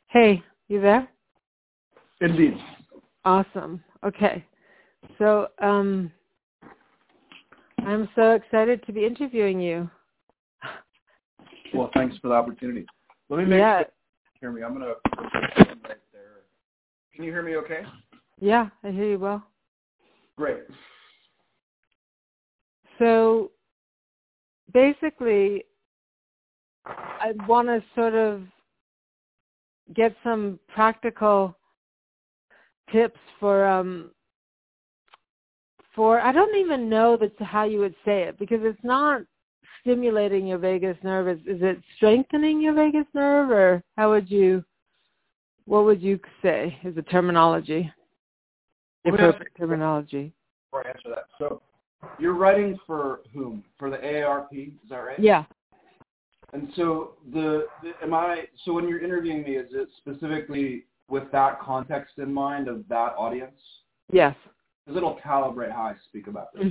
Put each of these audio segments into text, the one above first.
Hey, you there? Indeed. Awesome. Okay. So, I'm so excited to be interviewing you. Well, thanks for the opportunity. Let me make sure you hear me. I'm going to put this right there. Can you hear me okay? Yeah, I hear you well. Great. So, basically, I want to sort of get some practical tips for I don't even know that's how you would say it, because it's not stimulating your vagus nerve. Is it strengthening your vagus nerve, or what would you say is the terminology? The appropriate terminology. Before I answer that. So you're writing for whom? For the AARP, is that right? Yeah. And so so when you're interviewing me, is it specifically with that context in mind of that audience? Yes. Because it'll calibrate how I speak about this.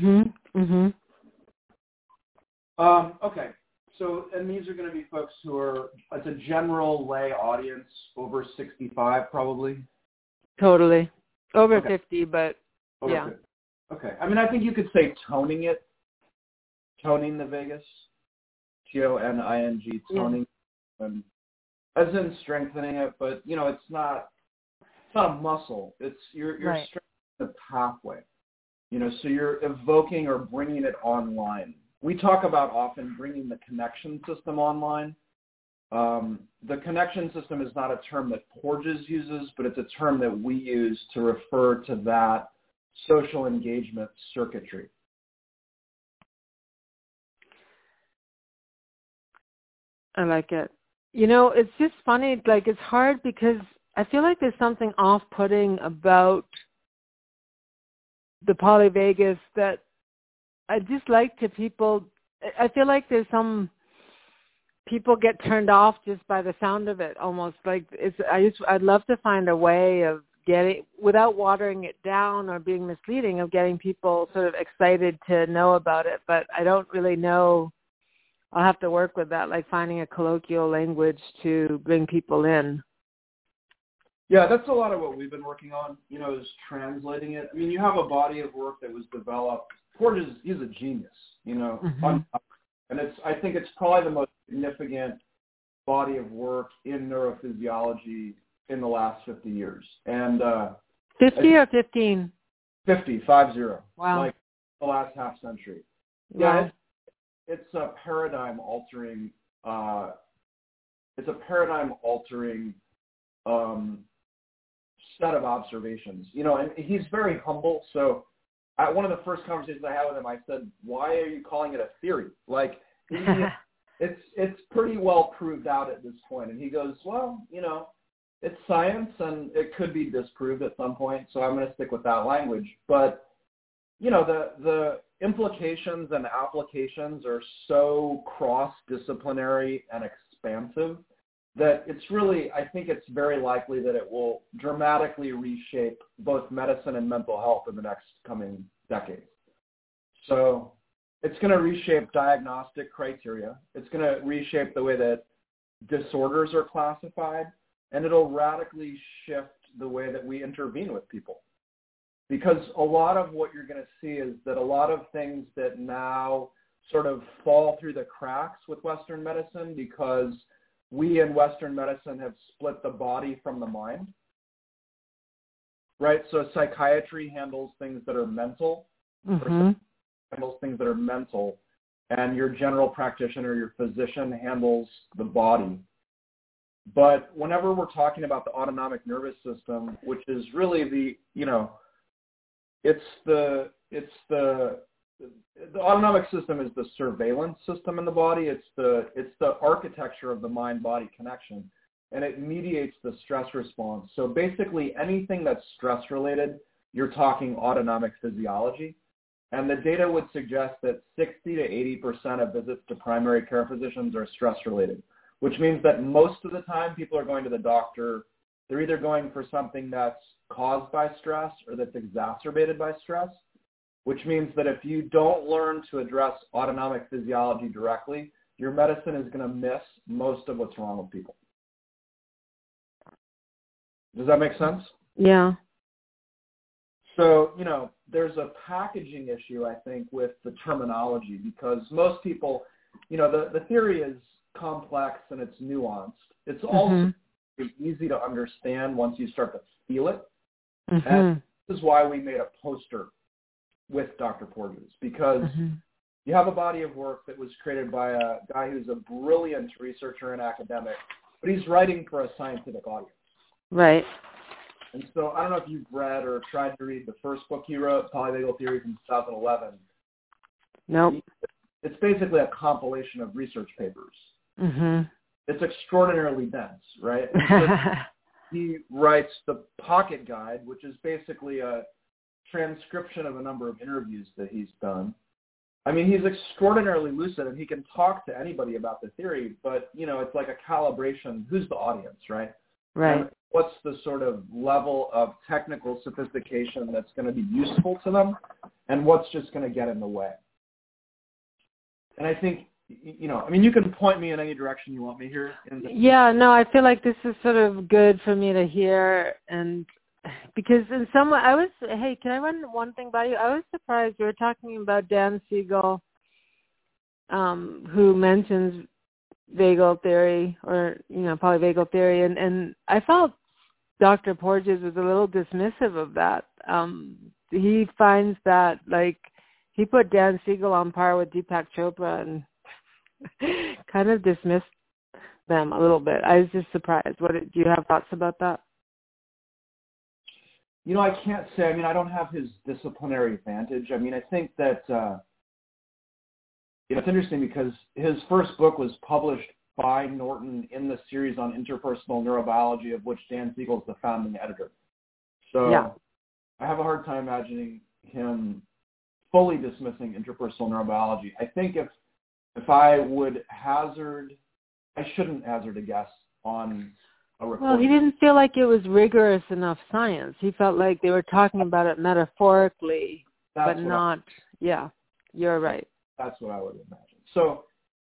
Okay. So, and these are going to be folks who are, it's a general lay audience, over 65 probably? Totally. Over 50, but over yeah. 50. Okay. I mean, I think you could say toning the vagus, Toning, toning, and as in strengthening it, but, it's not a muscle. It's, you're right. strengthening the pathway, so you're evoking or bringing it online. We talk about often bringing the connection system online. The connection system is not a term that Porges uses, but it's a term that we use to refer to that social engagement circuitry. I like it. It's just funny, like it's hard because I feel like there's something off-putting about the polyvagus that I just like to people. I feel like there's some people get turned off just by the sound of it, almost like I'd love to find a way of getting, without watering it down or being misleading, of getting people sort of excited to know about it. But I don't really know. I'll have to work with that, like finding a colloquial language to bring people in. Yeah, that's a lot of what we've been working on, is translating it. I mean, you have a body of work that was developed. Porges, he's a genius, and I think it's probably the most significant body of work in neurophysiology in the last 50 years. And 50 or 15? 50. Wow. Like the last half century. Wow. Yeah, it's a paradigm altering. It's a paradigm altering set of observations. And he's very humble. So, at one of the first conversations I had with him, I said, "Why are you calling it a theory? Like, it's pretty well proved out at this point." And he goes, "Well, it's science, and it could be disproved at some point. So I'm going to stick with that language." But the implications and applications are so cross-disciplinary and expansive that I think it's very likely that it will dramatically reshape both medicine and mental health in the next coming decades. So it's going to reshape diagnostic criteria. It's going to reshape the way that disorders are classified, and it'll radically shift the way that we intervene with people. Because a lot of what you're going to see is that a lot of things that now sort of fall through the cracks with Western medicine, because we in Western medicine have split the body from the mind, right? So psychiatry handles things that are mental, handles things that are mental, and your general practitioner, your physician, handles the body. But whenever we're talking about the autonomic nervous system, which is really the autonomic system is the surveillance system in the body. It's the architecture of the mind-body connection, and it mediates the stress response. So basically anything that's stress-related, you're talking autonomic physiology. And the data would suggest that 60 to 80% of visits to primary care physicians are stress-related, which means that most of the time people are going to the doctor. They're either going for something that's caused by stress or that's exacerbated by stress, which means that if you don't learn to address autonomic physiology directly, your medicine is going to miss most of what's wrong with people. Does that make sense? Yeah. So, there's a packaging issue, I think, with the terminology because most people, the theory is complex and it's nuanced. It's also easy to understand once you start to feel it. And this is why we made a poster with Dr. Porges, because you have a body of work that was created by a guy who's a brilliant researcher and academic, but he's writing for a scientific audience. Right. And so I don't know if you've read or tried to read the first book he wrote, Polyvagal Theory, from 2011. Nope. It's basically a compilation of research papers. It's extraordinarily dense, right? And so he writes the Pocket Guide, which is basically a transcription of a number of interviews that he's done. I mean, he's extraordinarily lucid, and he can talk to anybody about the theory, but, it's like a calibration. Who's the audience, right? Right. And what's the sort of level of technical sophistication that's going to be useful to them, and what's just going to get in the way? And I think, you can point me in any direction you want me here. Yeah, no, I feel like this is sort of good for me to hear, and because in some way, hey, can I run one thing by you? I was surprised you were talking about Dan Siegel, who mentions vagal theory or, polyvagal theory, and I felt Dr. Porges was a little dismissive of that. He finds that, he put Dan Siegel on par with Deepak Chopra and kind of dismissed them a little bit. I was just surprised. Do you have thoughts about that? I can't say. I don't have his disciplinary advantage. I think that it's interesting because his first book was published by Norton in the series on interpersonal neurobiology, of which Dan Siegel is the founding editor. So yeah. I have a hard time imagining him fully dismissing interpersonal neurobiology. I think if I would I shouldn't hazard a guess on a recording. Well, he didn't feel like it was rigorous enough science. He felt like they were talking about it metaphorically, but not, yeah, you're right. That's what I would imagine. So,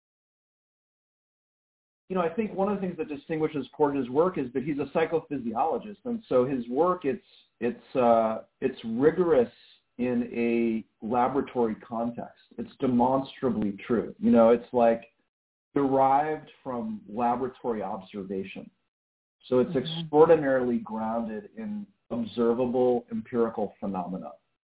I think one of the things that distinguishes Porges' work is that he's a psychophysiologist, and so his work it's rigorous in a laboratory context. It's demonstrably true. It's like derived from laboratory observation. So it's extraordinarily grounded in observable empirical phenomena,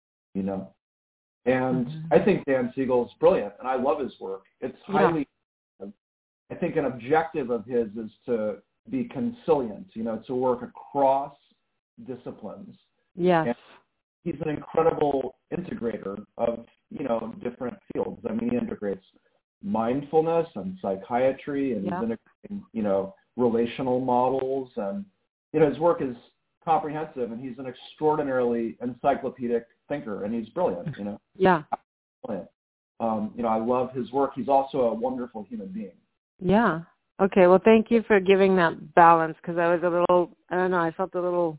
And I think Dan Siegel's brilliant, and I love his work. It's highly, I think an objective of his is to be consilient, to work across disciplines. Yes. And he's an incredible integrator of, different fields. He integrates mindfulness and psychiatry, and he's integrating, relational models, and, his work is comprehensive, and he's an extraordinarily encyclopedic thinker, and he's brilliant, Yeah. Brilliant. I love his work. He's also a wonderful human being. Yeah. Okay. Well, thank you for giving that balance, because I was a little, I don't know, I felt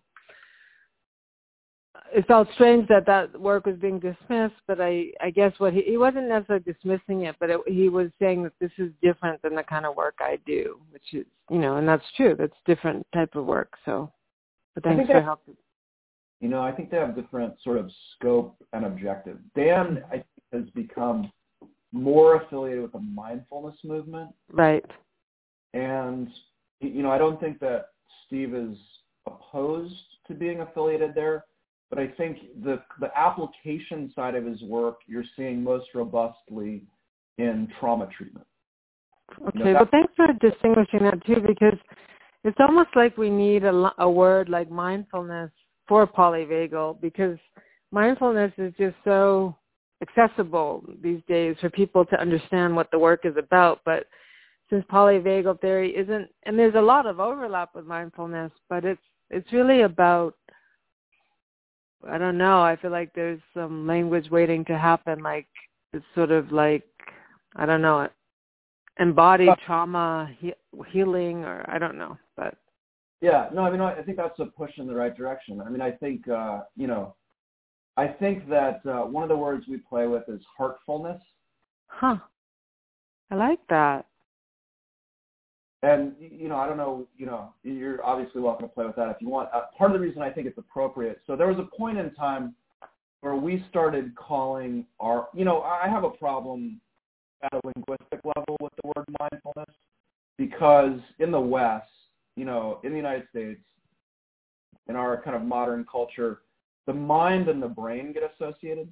it felt strange that work was being dismissed, but I guess he wasn't necessarily dismissing it, but he was saying that this is different than the kind of work I do, which is, and that's true. That's different type of work. So, but thanks for helping. I think they have different sort of scope and objective. Dan, I think, has become more affiliated with the mindfulness movement. Right. And, I don't think that Steve is opposed to being affiliated there, but I think the application side of his work you're seeing most robustly in trauma treatment. Okay, well, thanks for distinguishing that too, because it's almost like we need a word like mindfulness for polyvagal, because mindfulness is just so accessible these days for people to understand what the work is about. But since polyvagal theory isn't, and there's a lot of overlap with mindfulness, but it's really about, I don't know, I feel like there's some language waiting to happen, like it's sort of like, I don't know, embodied trauma healing, or I don't know, but. Yeah, no, I think that's a push in the right direction. I think, I think that one of the words we play with is heartfulness. Huh. I like that. And, I don't know, you're obviously welcome to play with that if you want. Part of the reason I think it's appropriate, so there was a point in time where we started calling I have a problem at a linguistic level with the word mindfulness, because in the West, in the United States, in our kind of modern culture, the mind and the brain get associated.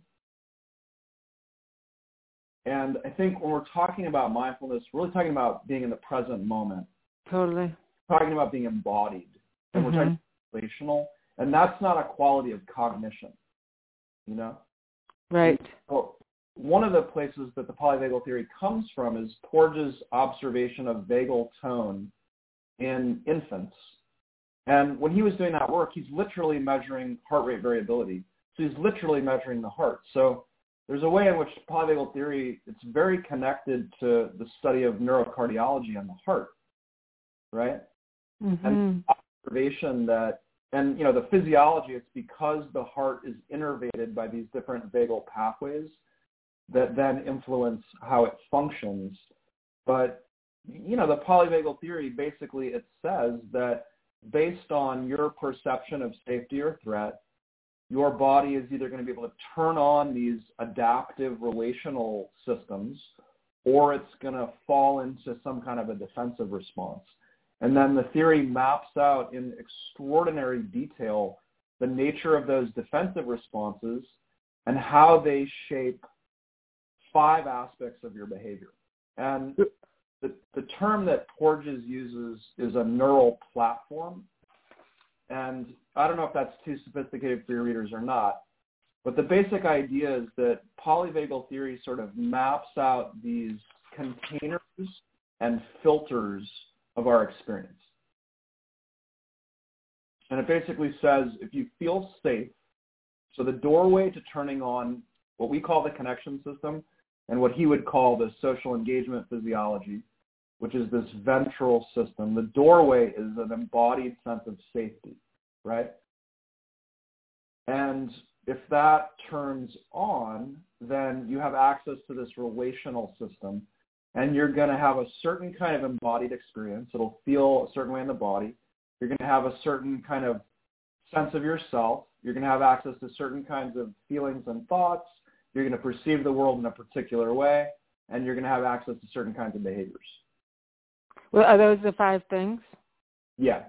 And I think when we're talking about mindfulness, we're really talking about being in the present moment. Totally. We're talking about being embodied. And we're talking about relational. And that's not a quality of cognition, Right. So one of the places that the polyvagal theory comes from is Porges' observation of vagal tone in infants. And when he was doing that work, he's literally measuring heart rate variability. So he's literally measuring the heart. So there's a way in which polyvagal theory, it's very connected to the study of neurocardiology and the heart, right? And observation that, and the physiology, it's because the heart is innervated by these different vagal pathways that then influence how it functions. But, the polyvagal theory, basically it says that based on your perception of safety or threat, your body is either going to be able to turn on these adaptive relational systems, or it's going to fall into some kind of a defensive response. And then the theory maps out in extraordinary detail the nature of those defensive responses and how they shape 5 aspects of your behavior. And the term that Porges uses is a neural platform. And I don't know if that's too sophisticated for your readers or not, but the basic idea is that polyvagal theory sort of maps out these containers and filters of our experience. And it basically says if you feel safe, so the doorway to turning on what we call the connection system and what he would call the social engagement physiology, which is this ventral system, the doorway is an embodied sense of safety, right? And if that turns on, then you have access to this relational system, and you're going to have a certain kind of embodied experience. It'll feel a certain way in the body. You're going to have a certain kind of sense of yourself. You're going to have access to certain kinds of feelings and thoughts. You're going to perceive the world in a particular way, and you're going to have access to certain kinds of behaviors. Well, are those the 5 things? Yeah.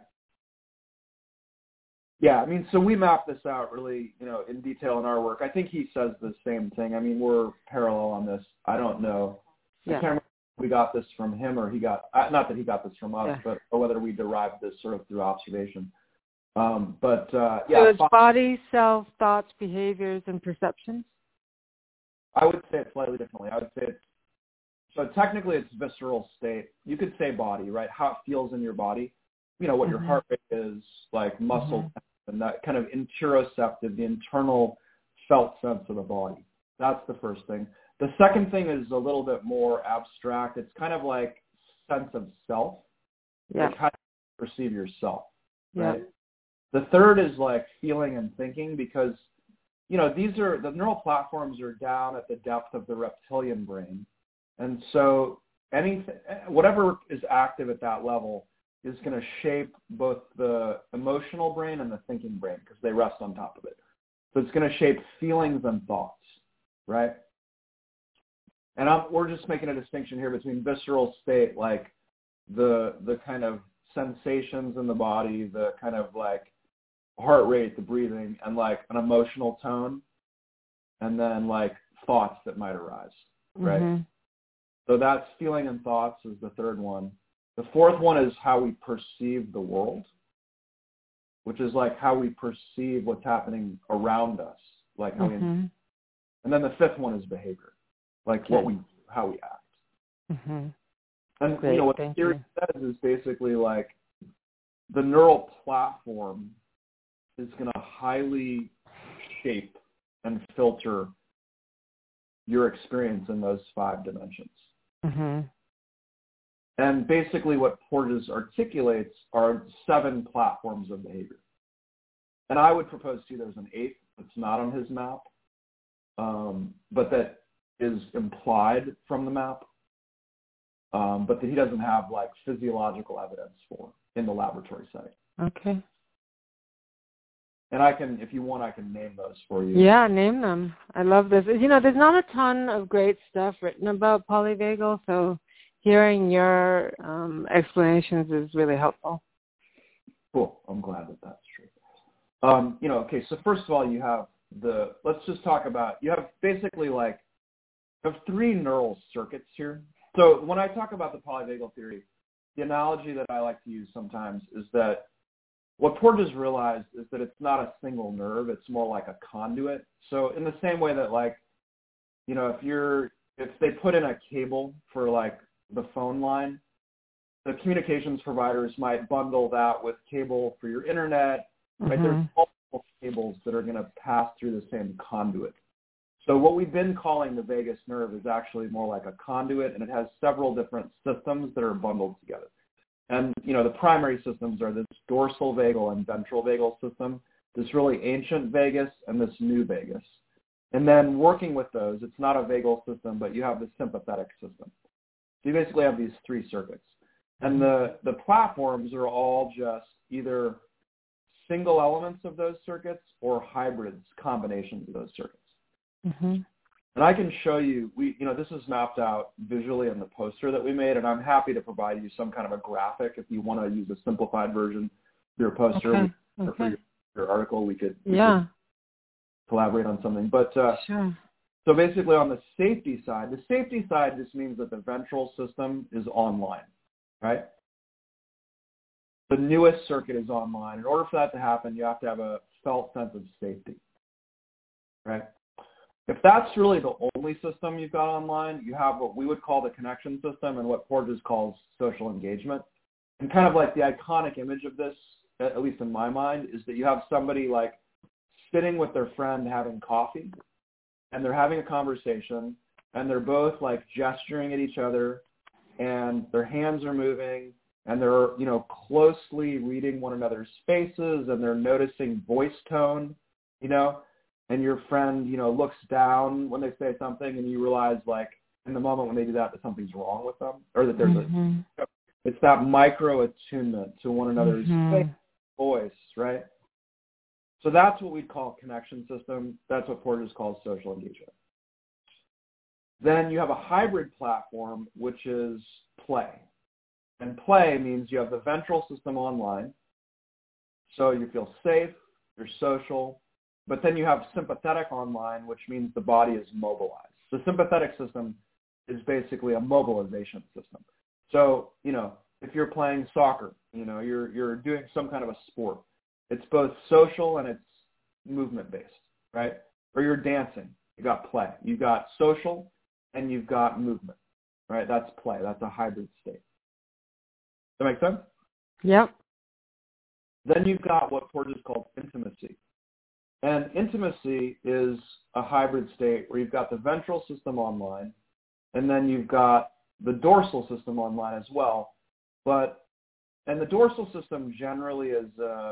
Yeah, I mean, so we map this out really, in detail in our work. I think he says the same thing. I mean, we're parallel on this. I don't know. Yeah. I can't remember if we got this from him or he got, not that he got this from us, but or whether we derived this sort of through observation. Yeah. So it's body, self, thoughts, behaviors, and perceptions? I would say it slightly differently. I would say so technically it's visceral state. You could say body, right? How it feels in your body. What your heart rate is, like muscle and that kind of interoceptive, the internal felt sense of the body. That's the first thing. The second thing is a little bit more abstract. It's kind of like sense of self. Yeah. Like how you perceive yourself, right? Yeah. The third is like feeling and thinking, because, these are, the neural platforms are down at the depth of the reptilian brain. And so whatever is active at that level is going to shape both the emotional brain and the thinking brain, because they rest on top of it. So it's going to shape feelings and thoughts, right? And we're just making a distinction here between visceral state, like the kind of sensations in the body, the kind of like heart rate, the breathing, and like an emotional tone, and then like thoughts that might arise, right? So that's feeling and thoughts is the third one. The fourth one is how we perceive the world, which is like how we perceive what's happening around us, like how we. And then the fifth one is behavior, like how we act. And Great, what the theory says is basically like the neural platform is going to highly shape and filter your experience in those 5 dimensions. And basically what Porges articulates are 7 platforms of behavior. And I would propose to you there's an 8th that's not on his map, but that is implied from the map. but that he doesn't have like physiological evidence for in the laboratory setting. Okay. And I can, if you want, I can name those for you. Yeah, name them. I love this. You know, there's not a ton of great stuff written about polyvagal, so hearing your explanations is really helpful. Cool. I'm glad that that's true. You know, okay, so first of all, you have let's just talk about, you have basically like, you have three neural circuits here. So when I talk about the polyvagal theory, the analogy that I like to use sometimes is that what Porges realized is that it's not a single nerve, it's more like a conduit. So in the same way that like, you know, if they put in a cable for like the phone line, the communications providers might bundle that with cable for your internet, right? Mm-hmm. There's multiple cables that are going to pass through the same conduit. So what we've been calling the vagus nerve is actually more like a conduit, and it has several different systems that are bundled together. And, you know, the primary systems are this dorsal vagal and ventral vagal system, this really ancient vagus and this new vagus. And then working with those, it's not a vagal system, but you have the sympathetic system. So you basically have these three circuits. And the platforms are all just either single elements of those circuits or hybrids, combinations of those circuits. Mm-hmm. And I can show you, this is mapped out visually in the poster that we made, and I'm happy to provide you some kind of a graphic if you want to use a simplified version of your poster. Okay. Or for your article, we could collaborate on something. But sure. So basically on the safety side just means that the ventral system is online, right? The newest circuit is online. In order for that to happen, you have to have a felt sense of safety, right? If that's really the only system you've got online, you have what we would call the connection system and what Porges calls social engagement. And kind of like the iconic image of this, at least in my mind, is that you have somebody like sitting with their friend having coffee, and they're having a conversation, and they're both like gesturing at each other, and their hands are moving, and they're, closely reading one another's faces, and they're noticing voice tone, and your friend, looks down when they say something, and you realize, like, in the moment when they do that something's wrong with them, or that there's it's that micro attunement to one another's face, voice, right? So that's what we'd call connection system. That's what Porges calls social engagement. Then you have a hybrid platform, which is play. And play means you have the ventral system online, so you feel safe, you're social, but then you have sympathetic online, which means the body is mobilized. The sympathetic system is basically a mobilization system. So, if you're playing soccer, you're doing some kind of a sport, it's both social and it's movement-based, right? Or you're dancing, you got play. You've got social and you've got movement, right? That's play. That's a hybrid state. Does that make sense? Yep. Then you've got what Porges calls intimacy. And intimacy is a hybrid state where you've got the ventral system online, and then you've got the dorsal system online as well. And the dorsal system generally is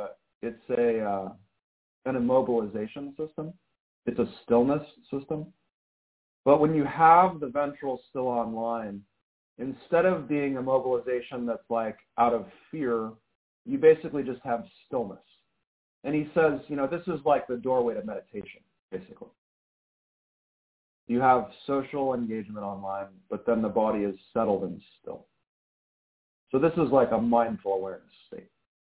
an immobilization system. It's a stillness system. But when you have the ventral still online, instead of being a mobilization that's like out of fear, you basically just have stillness. And he says, this is like the doorway to meditation, basically. You have social engagement online, but then the body is settled and still. So this is like a mindful awareness state.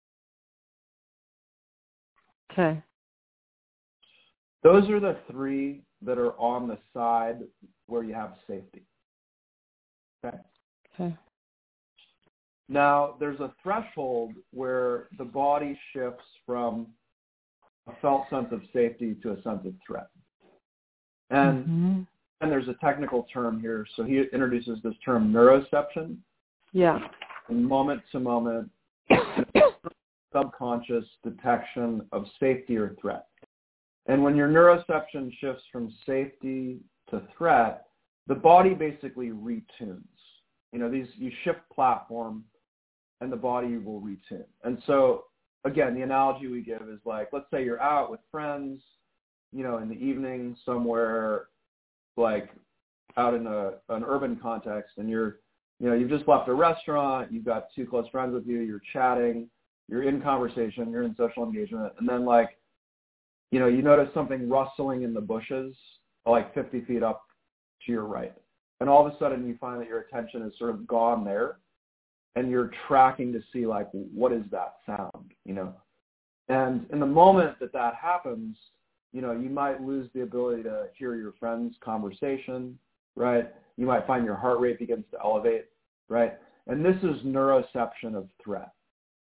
Okay. Those are the three that are on the side where you have safety. Okay? Okay. Now, there's a threshold where the body shifts from a felt sense of safety to a sense of threat. And there's a technical term here. So he introduces this term neuroception. Yeah. Moment to moment, subconscious detection of safety or threat. And when your neuroception shifts from safety to threat, the body basically retunes. You shift platform and the body will retune. And so, again, the analogy we give is like, let's say you're out with friends, in the evening somewhere, like out in an urban context, and you're you've just left a restaurant, you've got two close friends with you, you're chatting, you're in conversation, you're in social engagement, and then you notice something rustling in the bushes, 50 feet up to your right. And all of a sudden you find that your attention is sort of gone there, and you're tracking to see, what is that sound, And in the moment that happens, you might lose the ability to hear your friend's conversation, right? You might find your heart rate begins to elevate, right? And this is neuroception of threat,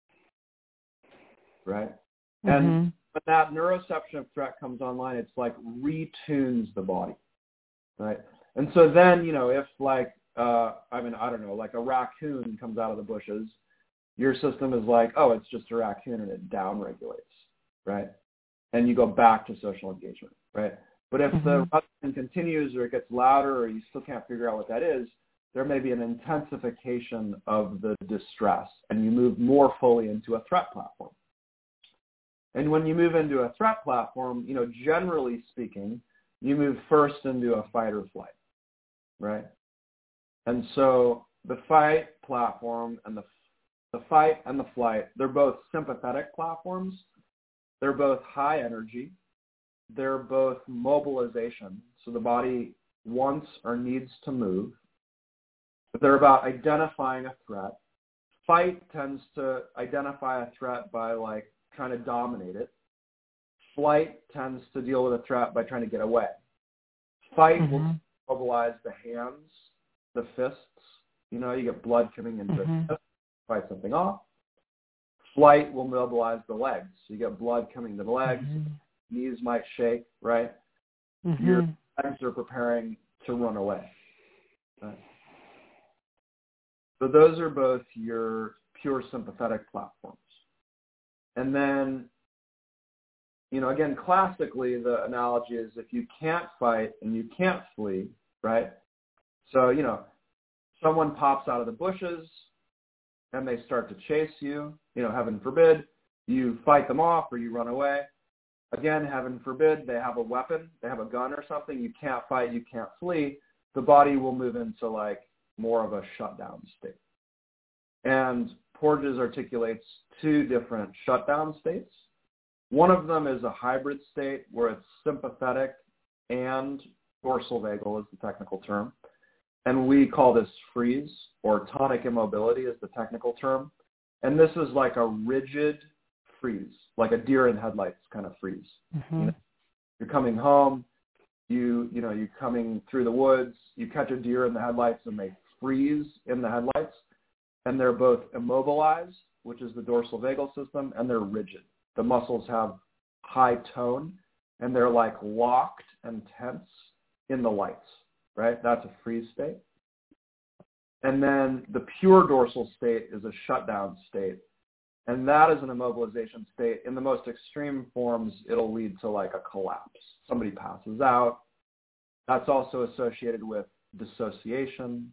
right? Mm-hmm. And when that neuroception of threat comes online, it's retunes the body, right? And so then, if I don't know, a raccoon comes out of the bushes, your system is oh, it's just a raccoon, and it downregulates, right? And you go back to social engagement, right? But if the rustling continues, or it gets louder, or you still can't figure out what that is, there may be an intensification of the distress, and you move more fully into a threat platform. And when you move into a threat platform, generally speaking, you move first into a fight or flight, right? And so the fight platform and the fight and the flight, they're both sympathetic platforms. They're both high energy. They're both mobilization. So the body wants or needs to move. But they're about identifying a threat. Fight tends to identify a threat by trying to dominate it. Flight tends to deal with a threat by trying to get away. Fight will mobilize the hands, the fists. You get blood coming into the fist, fight something off. Flight will mobilize the legs. So you get blood coming to the legs. Knees might shake, right? Your legs are preparing to run away. Right? So those are both your pure sympathetic platforms. And then, again, classically, the analogy is if you can't fight and you can't flee, right? So, someone pops out of the bushes and they start to chase you, heaven forbid, you fight them off or you run away. Again, heaven forbid, they have a weapon, they have a gun or something, you can't fight, you can't flee, the body will move into more of a shutdown state. And Porges articulates two different shutdown states. One of them is a hybrid state where it's sympathetic and dorsal vagal is the technical term. And we call this freeze, or tonic immobility is the technical term. And this is a rigid freeze, like a deer in headlights kind of freeze. You're coming home, you're coming through the woods, you catch a deer in the headlights and they freeze in the headlights. And they're both immobilized, which is the dorsal vagal system, and they're rigid. The muscles have high tone, and they're locked and tense in the lights, right? That's a freeze state. And then the pure dorsal state is a shutdown state, and that is an immobilization state. In the most extreme forms, it'll lead to a collapse. Somebody passes out. That's also associated with dissociation,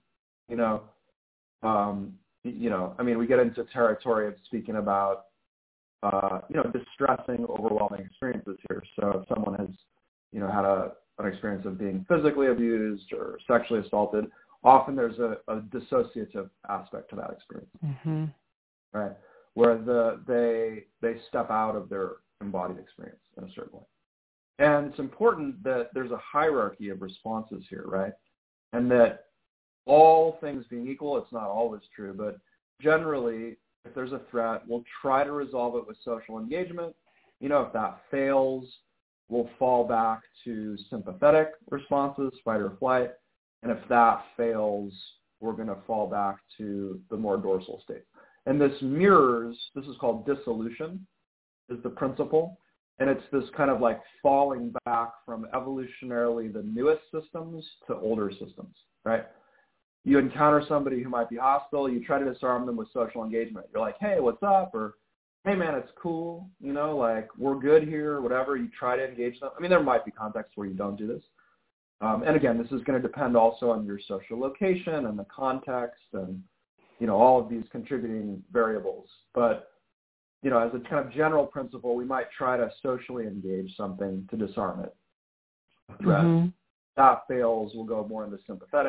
we get into territory of speaking about, distressing, overwhelming experiences here. So if someone has, had an experience of being physically abused or sexually assaulted, often there's a dissociative aspect to that experience, right? Where they step out of their embodied experience in a certain way. And it's important that there's a hierarchy of responses here, right? And that all things being equal, it's not always true, but generally, if there's a threat, we'll try to resolve it with social engagement. If that fails, we'll fall back to sympathetic responses, fight or flight. And if that fails, we're going to fall back to the more dorsal state. And this is called dissolution, is the principle. And it's this kind of falling back from evolutionarily the newest systems to older systems, right? You encounter somebody who might be hostile, you try to disarm them with social engagement. You're like, hey, what's up? Or, hey, man, it's cool. We're good here, whatever. You try to engage them. There might be contexts where you don't do this. And again, this is going to depend also on your social location and the context and, all of these contributing variables. But, as a kind of general principle, we might try to socially engage something to disarm it. A threat. That fails, we'll go more into sympathetic.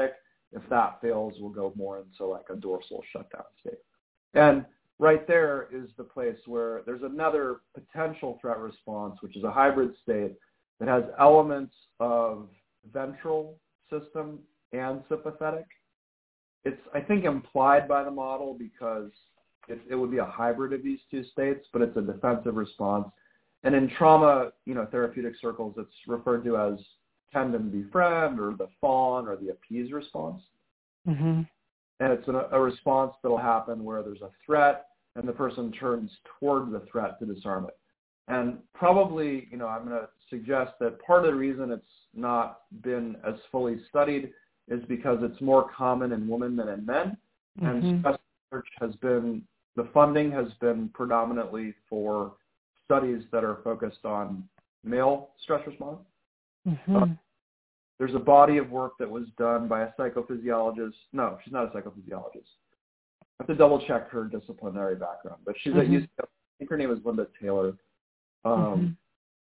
If that fails, we'll go more into like a dorsal shutdown state. And right there is the place where there's another potential threat response, which is a hybrid state that has elements of ventral system and sympathetic. It's, I think, implied by the model because it would be a hybrid of these two states, but it's a defensive response. And in trauma, therapeutic circles, it's referred to as tend and befriend, or the fawn, or the appease response. Mm-hmm. And it's a response that'll happen where there's a threat and the person turns toward the threat to disarm it. And probably, I'm going to suggest that part of the reason it's not been as fully studied is because it's more common in women than in men. Mm-hmm. And stress research the funding has been predominantly for studies that are focused on male stress response. Mm-hmm. There's a body of work that was done by a psychophysiologist. No, she's not a psychophysiologist. I have to double check her disciplinary background, but she's at UCLA. I think her name is Linda Taylor. And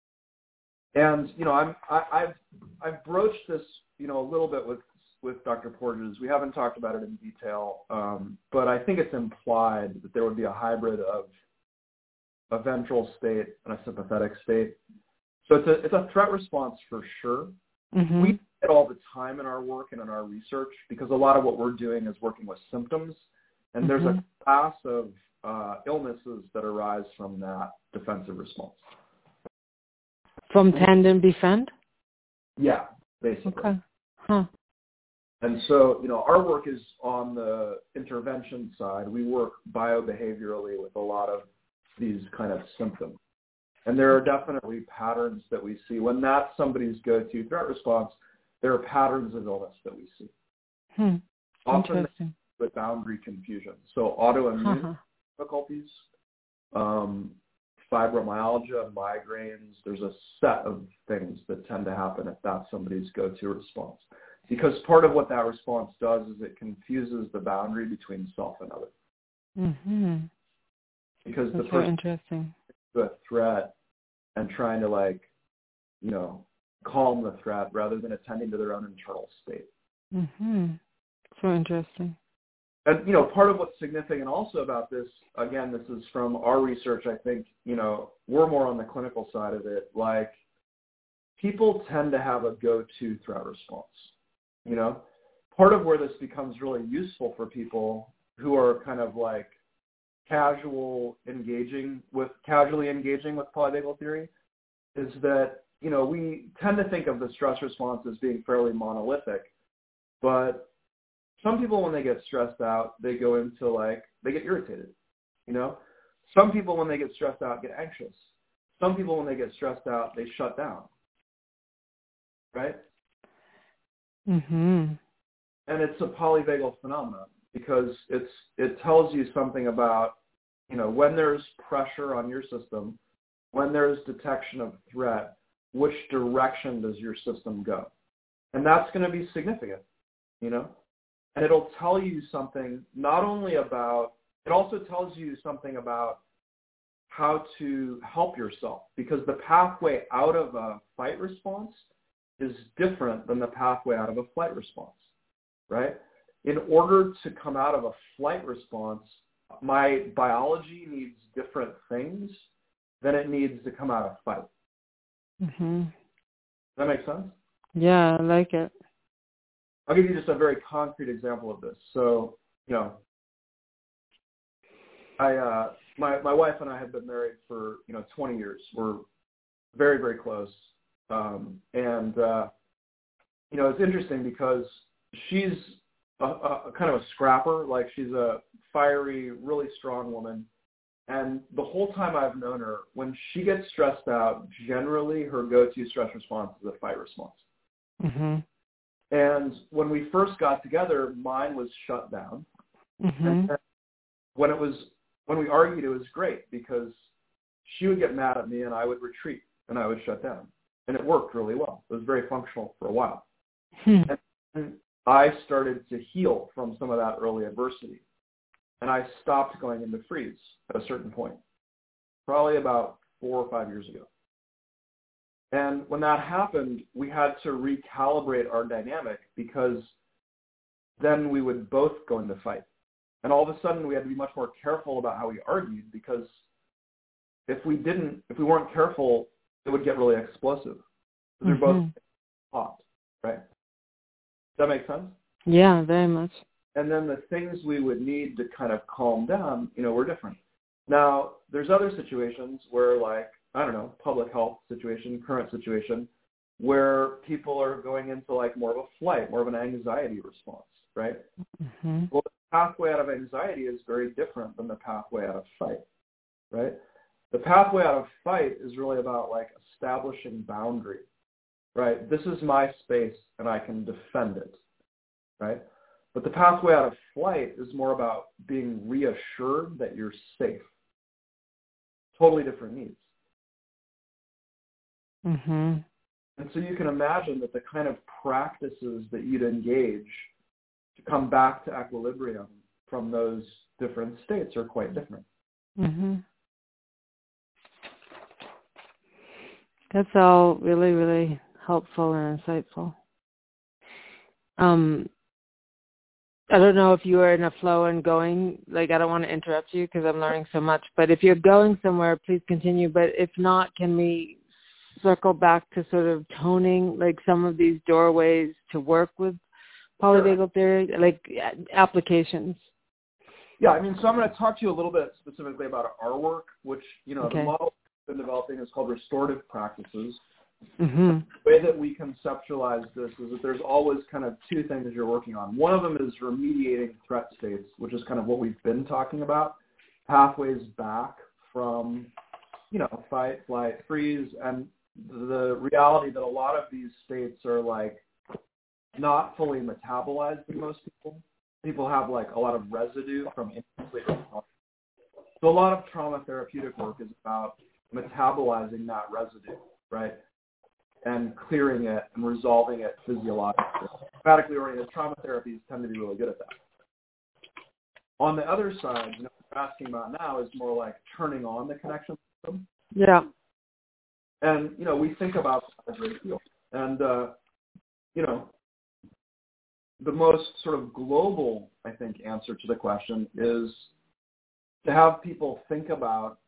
I've broached this a little bit with Dr. Porges. We haven't talked about it in detail, but I think it's implied that there would be a hybrid of a ventral state and a sympathetic state. So it's a threat response for sure. Mm-hmm. We do it all the time in our work and in our research because a lot of what we're doing is working with symptoms, and there's a class of illnesses that arise from that defensive response. From tend and befriend? Yeah, basically. Okay. Huh. And so, our work is on the intervention side. We work biobehaviorally with a lot of these kind of symptoms. And there are definitely patterns that we see. When that's somebody's go-to threat response, there are patterns of illness that we see. Often with boundary confusion. So autoimmune difficulties, fibromyalgia, migraines, there's a set of things that tend to happen if that's somebody's go-to response. Because part of what that response does is it confuses the boundary between self and other. Mm-hmm. Because that's the person interesting. The threat and trying to calm the threat rather than attending to their own internal state. Mm-hmm. So interesting. And, part of what's significant also about this, again, this is from our research, I think, we're more on the clinical side of it. Like, people tend to have a go-to threat response. Part of where this becomes really useful for people who are kind of like casually engaging with polyvagal theory is that, we tend to think of the stress response as being fairly monolithic, but some people, when they get stressed out, they go into they get irritated, Some people, when they get stressed out, get anxious. Some people, when they get stressed out, they shut down, right? Mm-hmm. And it's a polyvagal phenomenon because it tells you something about, when there's pressure on your system, when there's detection of threat, which direction does your system go? And that's going to be significant, And it'll tell you something not only about, it also tells you something about how to help yourself, because the pathway out of a fight response is different than the pathway out of a flight response, right? In order to come out of a flight response, my biology needs different things than it needs to come out of fight. Mm-hmm. Does that make sense? Yeah, I like it. I'll give you just a very concrete example of this. So, my wife and I have been married for 20 years. We're very, very close, it's interesting because she's a kind of a scrapper. Like, she's a fiery, really strong woman, and the whole time I've known her, when she gets stressed out, generally her go-to stress response is a fight response. Mm-hmm. And when we first got together, mine was shut down. Mm-hmm. And when we argued, it was great because she would get mad at me and I would retreat and I would shut down. And it worked really well. It was very functional for a while. And I started to heal from some of that early adversity. And I stopped going into freeze at a certain point, probably about 4 or 5 years ago. And when that happened, we had to recalibrate our dynamic because, then we would both go into fight. And all of a sudden we had to be much more careful about how we argued, because if we weren't careful, it would get really explosive. So they're both hot, right? Does that make sense? Yeah, very much. And then the things we would need to kind of calm down, were different. Now, there's other situations where, like, I don't know, public health situation, current situation, where people are going into like more of a flight, more of an anxiety response, right? Mm-hmm. Well, the pathway out of anxiety is very different than the pathway out of fight, right? The pathway out of fight is really about like establishing boundary, right? This is my space and I can defend it, right? But the pathway out of flight is more about being reassured that you're safe. Totally different needs. Mm-hmm. And so you can imagine that the kind of practices that you'd engage to come back to equilibrium from those different states are quite different. Mm-hmm. That's all really, really helpful and insightful. I don't know if you are in a flow and going, like, I don't want to interrupt you because I'm learning so much, but if you're going somewhere, please continue. But if not, can we circle back to sort of toning, like, some of these doorways to work with polyvagal theory, like applications? Yeah, I mean, so I'm going to talk to you a little bit specifically about our work, which, the model we've been developing is called restorative practices. Mm-hmm. The way that we conceptualize this is that there's always kind of two things you're working on. One of them is remediating threat states, which is kind of what we've been talking about, pathways back from, fight, flight, freeze, and the reality that a lot of these states are like not fully metabolized in most people. People have like a lot of residue from incomplete response. So a lot of trauma therapeutic work is about metabolizing that residue, right? And clearing it and resolving it physiologically. Somatically oriented trauma therapies tend to be really good at that. On the other side, what we're asking about now is more like turning on the connection system. Yeah. And, we think about that a great deal. And, the most sort of global, I think, answer to the question is to have people think about,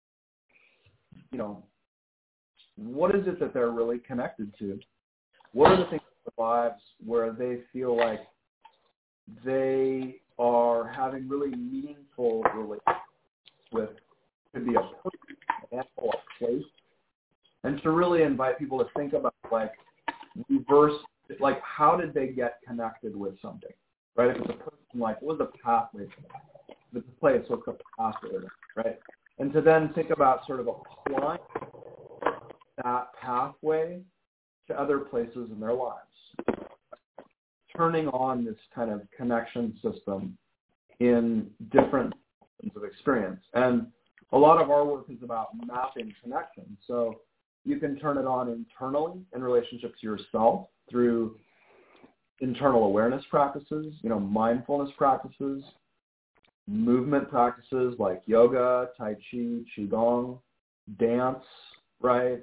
what is it that they're really connected to? What are the things in their lives where they feel like they are having really meaningful relationships with? Could be a person, an animal, a place. And to really invite people to think about, like, reverse, like, how did they get connected with something, right? If it's a person, like, what was the pathway to that? If it's a place, what's the pathway to that, right? And to then think about sort of applying that pathway to other places in their lives, turning on this kind of connection system in different kinds of experience. And a lot of our work is about mapping connection. So you can turn it on internally in relationship to yourself through internal awareness practices, mindfulness practices, movement practices like yoga, tai chi, qigong, dance, right?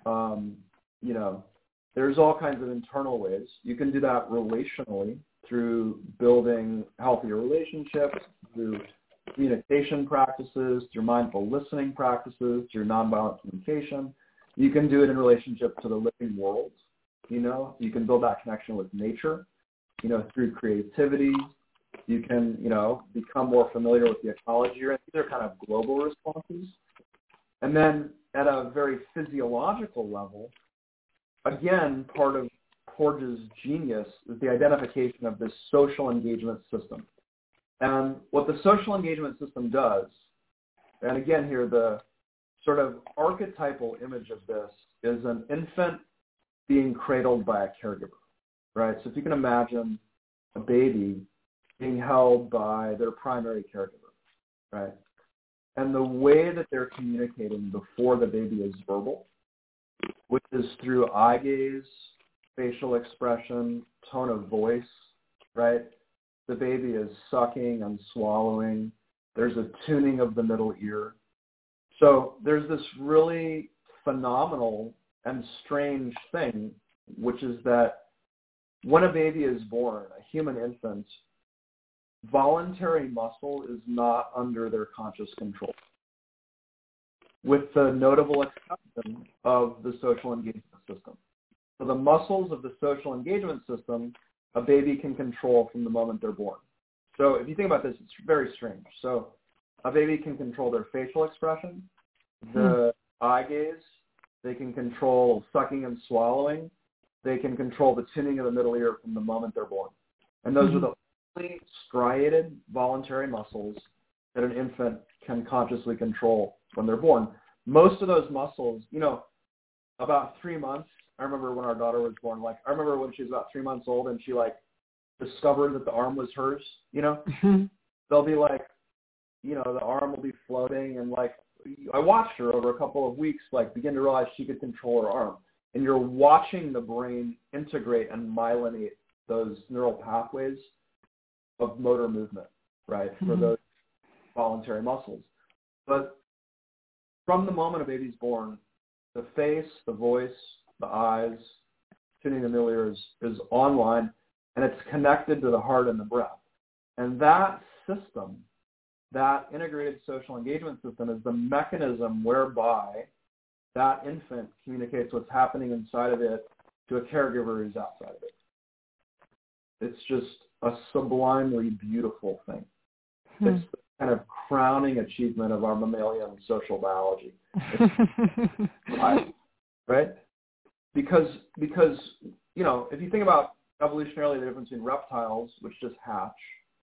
There's all kinds of internal ways. You can do that relationally through building healthier relationships, through communication practices, through mindful listening practices, through nonviolent communication. You can do it in relationship to the living world. You can build that connection with nature, through creativity. You can, become more familiar with the ecology. These are kind of global responses. And then at a very physiological level, again, part of Porges' genius is the identification of this social engagement system. And what the social engagement system does, and again here, the sort of archetypal image of this is an infant being cradled by a caregiver, right? So if you can imagine a baby being held by their primary caregiver, right? And the way that they're communicating before the baby is verbal, which is through eye gaze, facial expression, tone of voice, right? The baby is sucking and swallowing. There's a tuning of the middle ear. So there's this really phenomenal and strange thing, which is that when a baby is born, a human infant, voluntary muscle is not under their conscious control, with the notable exception of the social engagement system. So the muscles of the social engagement system, a baby can control from the moment they're born. So if you think about this, it's very strange. So a baby can control their facial expression, the eye gaze, they can control sucking and swallowing, they can control the tuning of the middle ear from the moment they're born. And those are the only striated voluntary muscles that an infant can consciously control when they're born. Most of those muscles, about 3 months, I remember when our daughter was born, I remember when she was about 3 months old and she discovered that the arm was hers, They'll be the arm will be floating and I watched her over a couple of weeks, begin to realize she could control her arm. And you're watching the brain integrate and myelinate those neural pathways of motor movement, right, for those voluntary muscles. But from the moment a baby's born, the face, the voice, the eyes, tuning the middle ear is online, and it's connected to the heart and the breath. And that system, that integrated social engagement system, is the mechanism whereby that infant communicates what's happening inside of it to a caregiver who's outside of it. It's just a sublimely beautiful thing. It's the kind of crowning achievement of our mammalian social biology. Right? Because if you think about evolutionarily the difference between reptiles, which just hatch,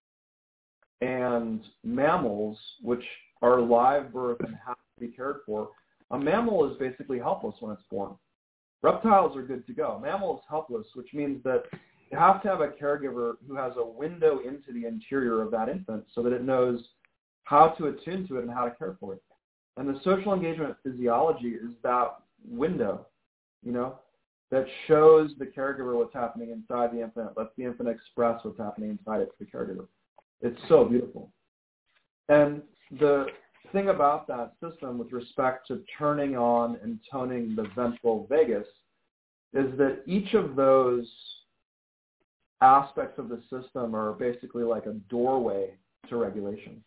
and mammals, which are live birth and have to be cared for, a mammal is basically helpless when it's born. Reptiles are good to go. Mammal is helpless, which means that you have to have a caregiver who has a window into the interior of that infant so that it knows how to attune to it and how to care for it. And the social engagement physiology is that window, that shows the caregiver what's happening inside the infant, lets the infant express what's happening inside it to the caregiver. It's so beautiful. And the thing about that system with respect to turning on and toning the ventral vagus is that each of those aspects of the system are basically like a doorway to regulation.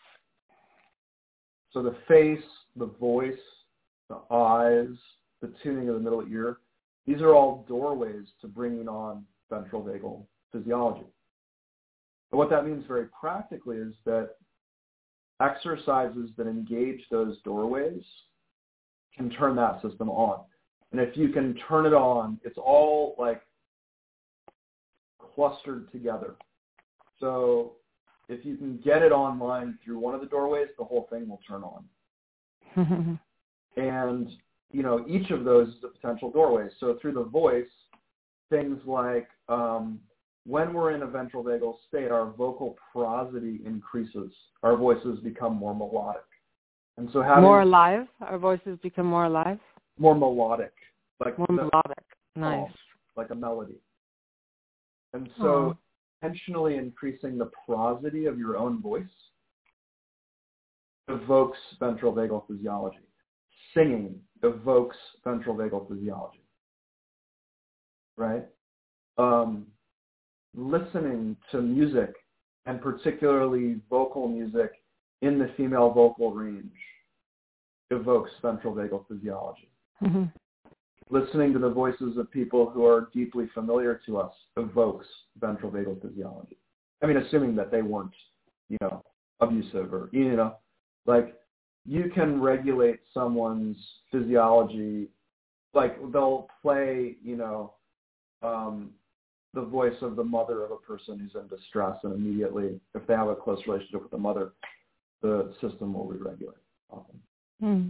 So the face, the voice, the eyes, the tuning of the middle ear, these are all doorways to bringing on ventral vagal physiology. But what that means very practically is that exercises that engage those doorways can turn that system on. And if you can turn it on, it's all clustered together. So if you can get it online through one of the doorways, the whole thing will turn on. And, each of those is a potential doorway. So through the voice, things like when we're in a ventral vagal state, our vocal prosody increases. Our voices become more melodic. And so more alive? Our voices become more alive? More melodic. More melodic. Nice. Like a melody. And so intentionally increasing the prosody of your own voice evokes ventral vagal physiology. Singing evokes ventral vagal physiology. Right? Listening to music, and particularly vocal music in the female vocal range, evokes ventral vagal physiology. Listening to the voices of people who are deeply familiar to us evokes ventral vagal physiology. I mean, assuming that they weren't, abusive or, you can regulate someone's physiology, they'll play, the voice of the mother of a person who's in distress, and immediately, if they have a close relationship with the mother, the system will re-regulate often.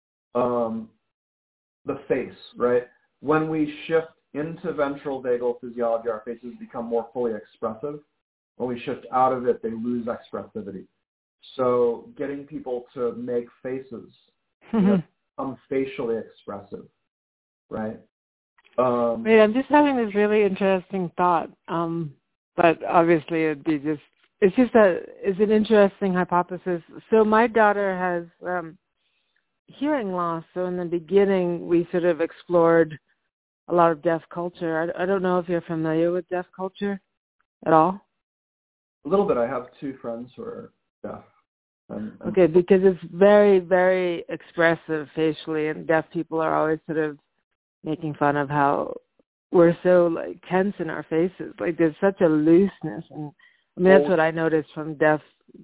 The face, right? When we shift into ventral vagal physiology, our faces become more fully expressive. When we shift out of it, they lose expressivity. So getting people to make faces become facially expressive, right? Wait, I'm just having this really interesting thought. But obviously it's an interesting hypothesis. So my daughter has hearing loss. So in the beginning, we sort of explored a lot of deaf culture. I don't know if you're familiar with deaf culture at all. A little bit. I have two friends who are deaf. Okay, because it's very, very expressive facially, and deaf people are always sort of making fun of how we're so like tense in our faces. Like there's such a looseness, and I mean that's what I noticed from deaf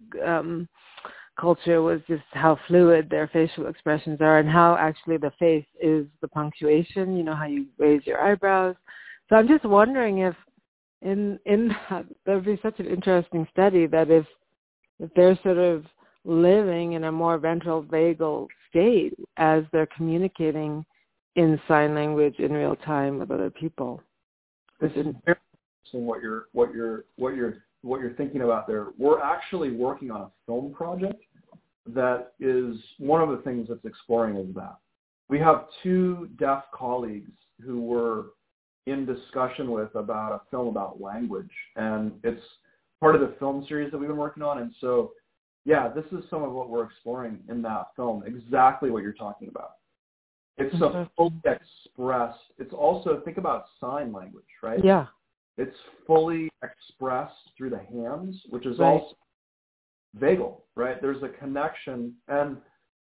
culture was just how fluid their facial expressions are, and how actually the face is the punctuation. You know how you raise your eyebrows. So I'm just wondering if in that would be such an interesting study that if they're sort of living in a more ventral vagal state as they're communicating in sign language in real time with other people. This is very interesting what you're thinking about there. We're actually working on a film project that is one of the things that's exploring is that. We have two deaf colleagues who were in discussion with about a film about language, and it's part of the film series that we've been working on. And so, yeah, this is some of what we're exploring in that film, exactly what you're talking about. It's a fully expressed, it's also, think about sign language, right? Yeah. It's fully expressed through the hands, which is right. also vagal, right? There's a connection. And,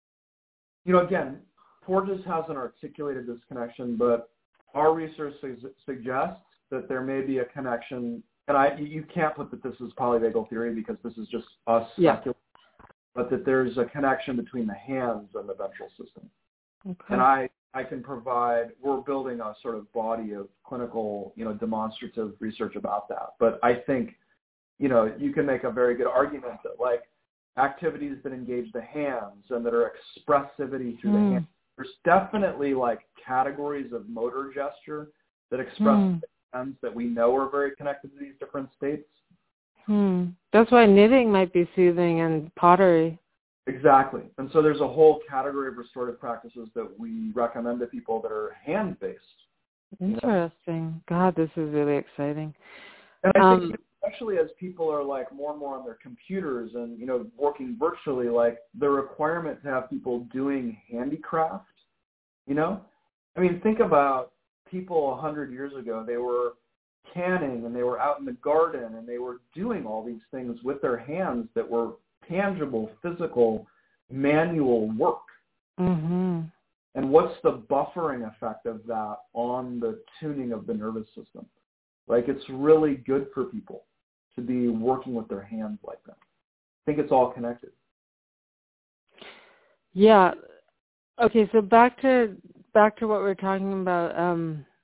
you know, again, Porges hasn't articulated this connection, but our research suggests that there may be a connection. And you can't put that this is polyvagal theory because this is just us speculating, but that there's a connection between the hands and the ventral system. Okay. And I can provide, we're building a sort of body of clinical, you know, demonstrative research about that. But I think, you know, you can make a very good argument that like activities that engage the hands and that are expressivity through the hands, there's definitely like categories of motor gesture that express the hands that we know are very connected to these different states. That's why knitting might be soothing and pottery. Exactly. And so there's a whole category of restorative practices that we recommend to people that are hand-based. Interesting. You know? God, this is really exciting. And I think especially as people are like more and more on their computers and, you know, working virtually, like the requirement to have people doing handicraft, you know? I mean, think about people 100 years ago. They were canning and they were out in the garden and they were doing all these things with their hands that were tangible, physical, manual work. Mm-hmm. And what's the buffering effect of that on the tuning of the nervous system? Like, it's really good for people to be working with their hands like that. I think it's all connected. Yeah. Okay, so back to what we're talking about,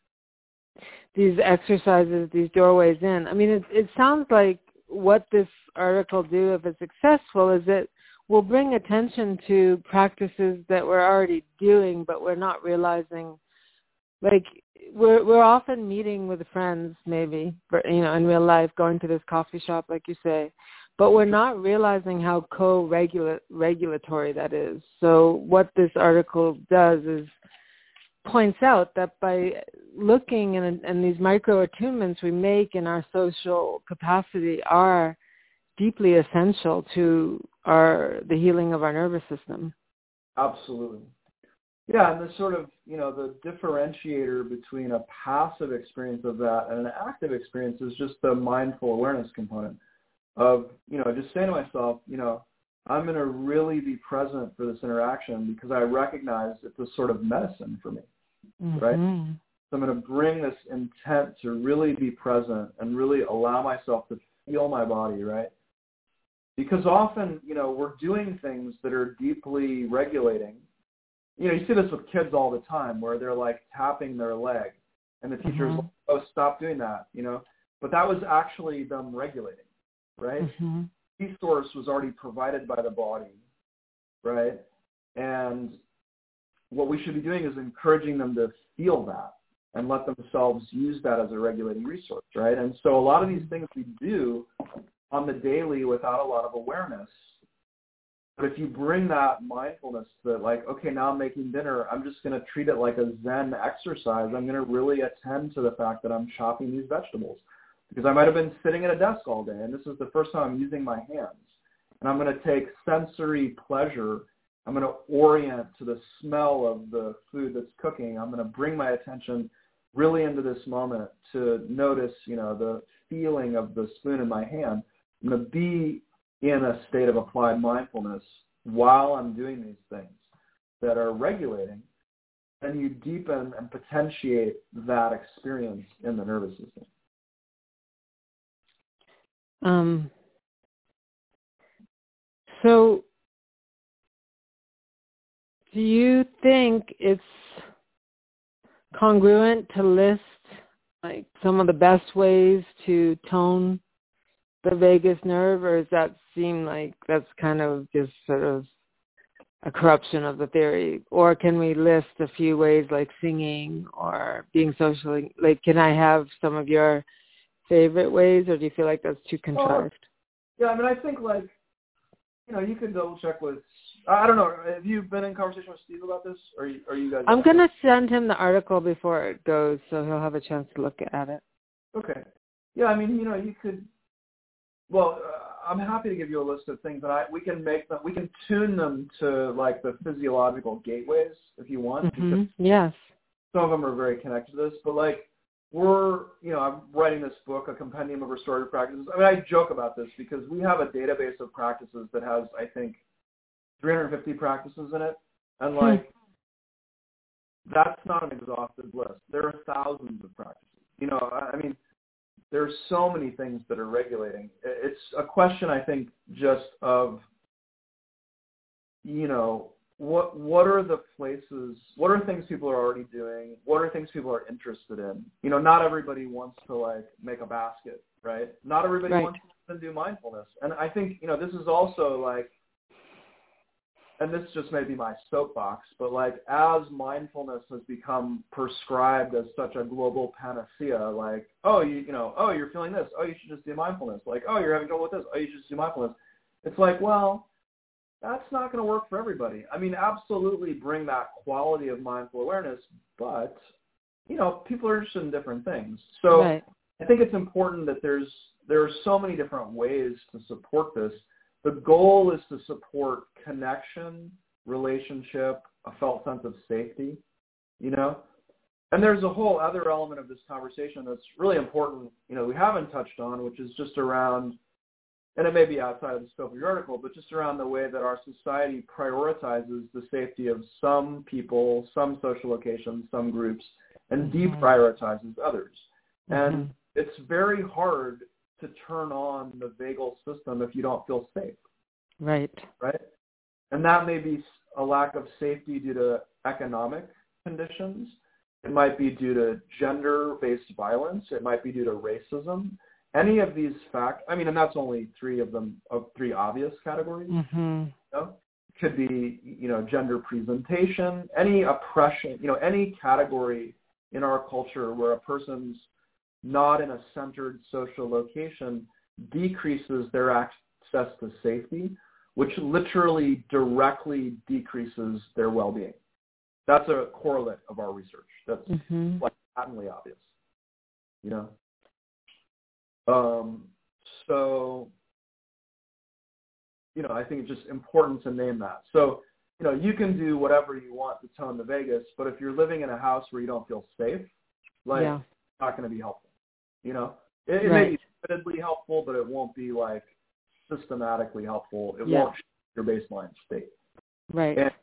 these exercises, these doorways in. I mean, it sounds like what this article do, if it's successful, is it will bring attention to practices that we're already doing, but we're not realizing. Like we're often meeting with friends, maybe, you know, in real life, going to this coffee shop, like you say, but we're not realizing how co-regulatory that is. So what this article does is points out that by looking and these micro attunements we make in our social capacity are deeply essential to the healing of our nervous system. Absolutely. Yeah, and the sort of, you know, the differentiator between a passive experience of that and an active experience is just the mindful awareness component of, you know, just saying to myself, you know, I'm going to really be present for this interaction because I recognize it's a sort of medicine for me, right? So I'm going to bring this intent to really be present and really allow myself to feel my body, right? Because often, you know, we're doing things that are deeply regulating. You know, you see this with kids all the time where they're like tapping their leg and the teacher's like, oh, stop doing that, you know. But that was actually them regulating, right? Resource was already provided by the body, right? And what we should be doing is encouraging them to feel that and let themselves use that as a regulating resource, right? And so a lot of these things we do on the daily without a lot of awareness. But if you bring that mindfulness that like, okay, now I'm making dinner, I'm just going to treat it like a Zen exercise. I'm going to really attend to the fact that I'm chopping these vegetables because I might have been sitting at a desk all day and this is the first time I'm using my hands. And I'm going to take sensory pleasure. I'm going to orient to the smell of the food that's cooking. I'm going to bring my attention really into this moment to notice, the feeling of the spoon in my hand. I'm going to be in a state of applied mindfulness while I'm doing these things that are regulating, and you deepen and potentiate that experience in the nervous system. So do you think it's congruent to list like some of the best ways to tone the vagus nerve, or does that seem like that's kind of just sort of a corruption of the theory? Or can we list a few ways like singing or being socially, like can I have some of your favorite ways, or do you feel like that's too contrived? Yeah, I mean, I think like, you can double check with, I don't know, have you been in conversation with Steve about this? Or are you guys? I'm going to send him the article before it goes, so he'll have a chance to look at it. Okay. Yeah, I mean, you could, well, I'm happy to give you a list of things, and we can tune them to like the physiological gateways if you want. Mm-hmm. Yes. Some of them are very connected to this, but like I'm writing this book, A Compendium of Restorative Practices. I mean, I joke about this because we have a database of practices that has, I think, 350 practices in it, and like that's not an exhaustive list. There are thousands of practices. I mean, there's so many things that are regulating. It's a question, I think, just of, what are the places, what are things people are already doing? What are things people are interested in? Not everybody wants to like make a basket, right? Not everybody wants to do mindfulness. And I think, this is also like, and this just may be my soapbox, but like as mindfulness has become prescribed as such a global panacea, like, you're feeling this, you should just do mindfulness. Like, you're having trouble with this, you should just do mindfulness. It's like, well, that's not going to work for everybody. I mean, absolutely bring that quality of mindful awareness, but, people are interested in different things. So I think it's important that there are so many different ways to support this. The goal is to support connection, relationship, a felt sense of safety, And there's a whole other element of this conversation that's really important, we haven't touched on, which is just around, and it may be outside of the scope of your article, but just around the way that our society prioritizes the safety of some people, some social locations, some groups, and deprioritizes others. Mm-hmm. And it's very hard to turn on the vagal system if you don't feel safe. Right. And that may be a lack of safety due to economic conditions. It might be due to gender-based violence. It might be due to racism. Any of these and that's only three of them, of three obvious categories. Mm-hmm. It could be, gender presentation, any oppression, any category in our culture where a person's not in a centered social location decreases their access to safety, which literally directly decreases their well-being. That's a correlate of our research. That's like patently obvious, So, I think it's just important to name that. So, you can do whatever you want to tone the vagus, but if you're living in a house where you don't feel safe, it's not going to be helpful. It may be admittedly helpful, but it won't be like systematically helpful. It won't change your baseline state. Right. And,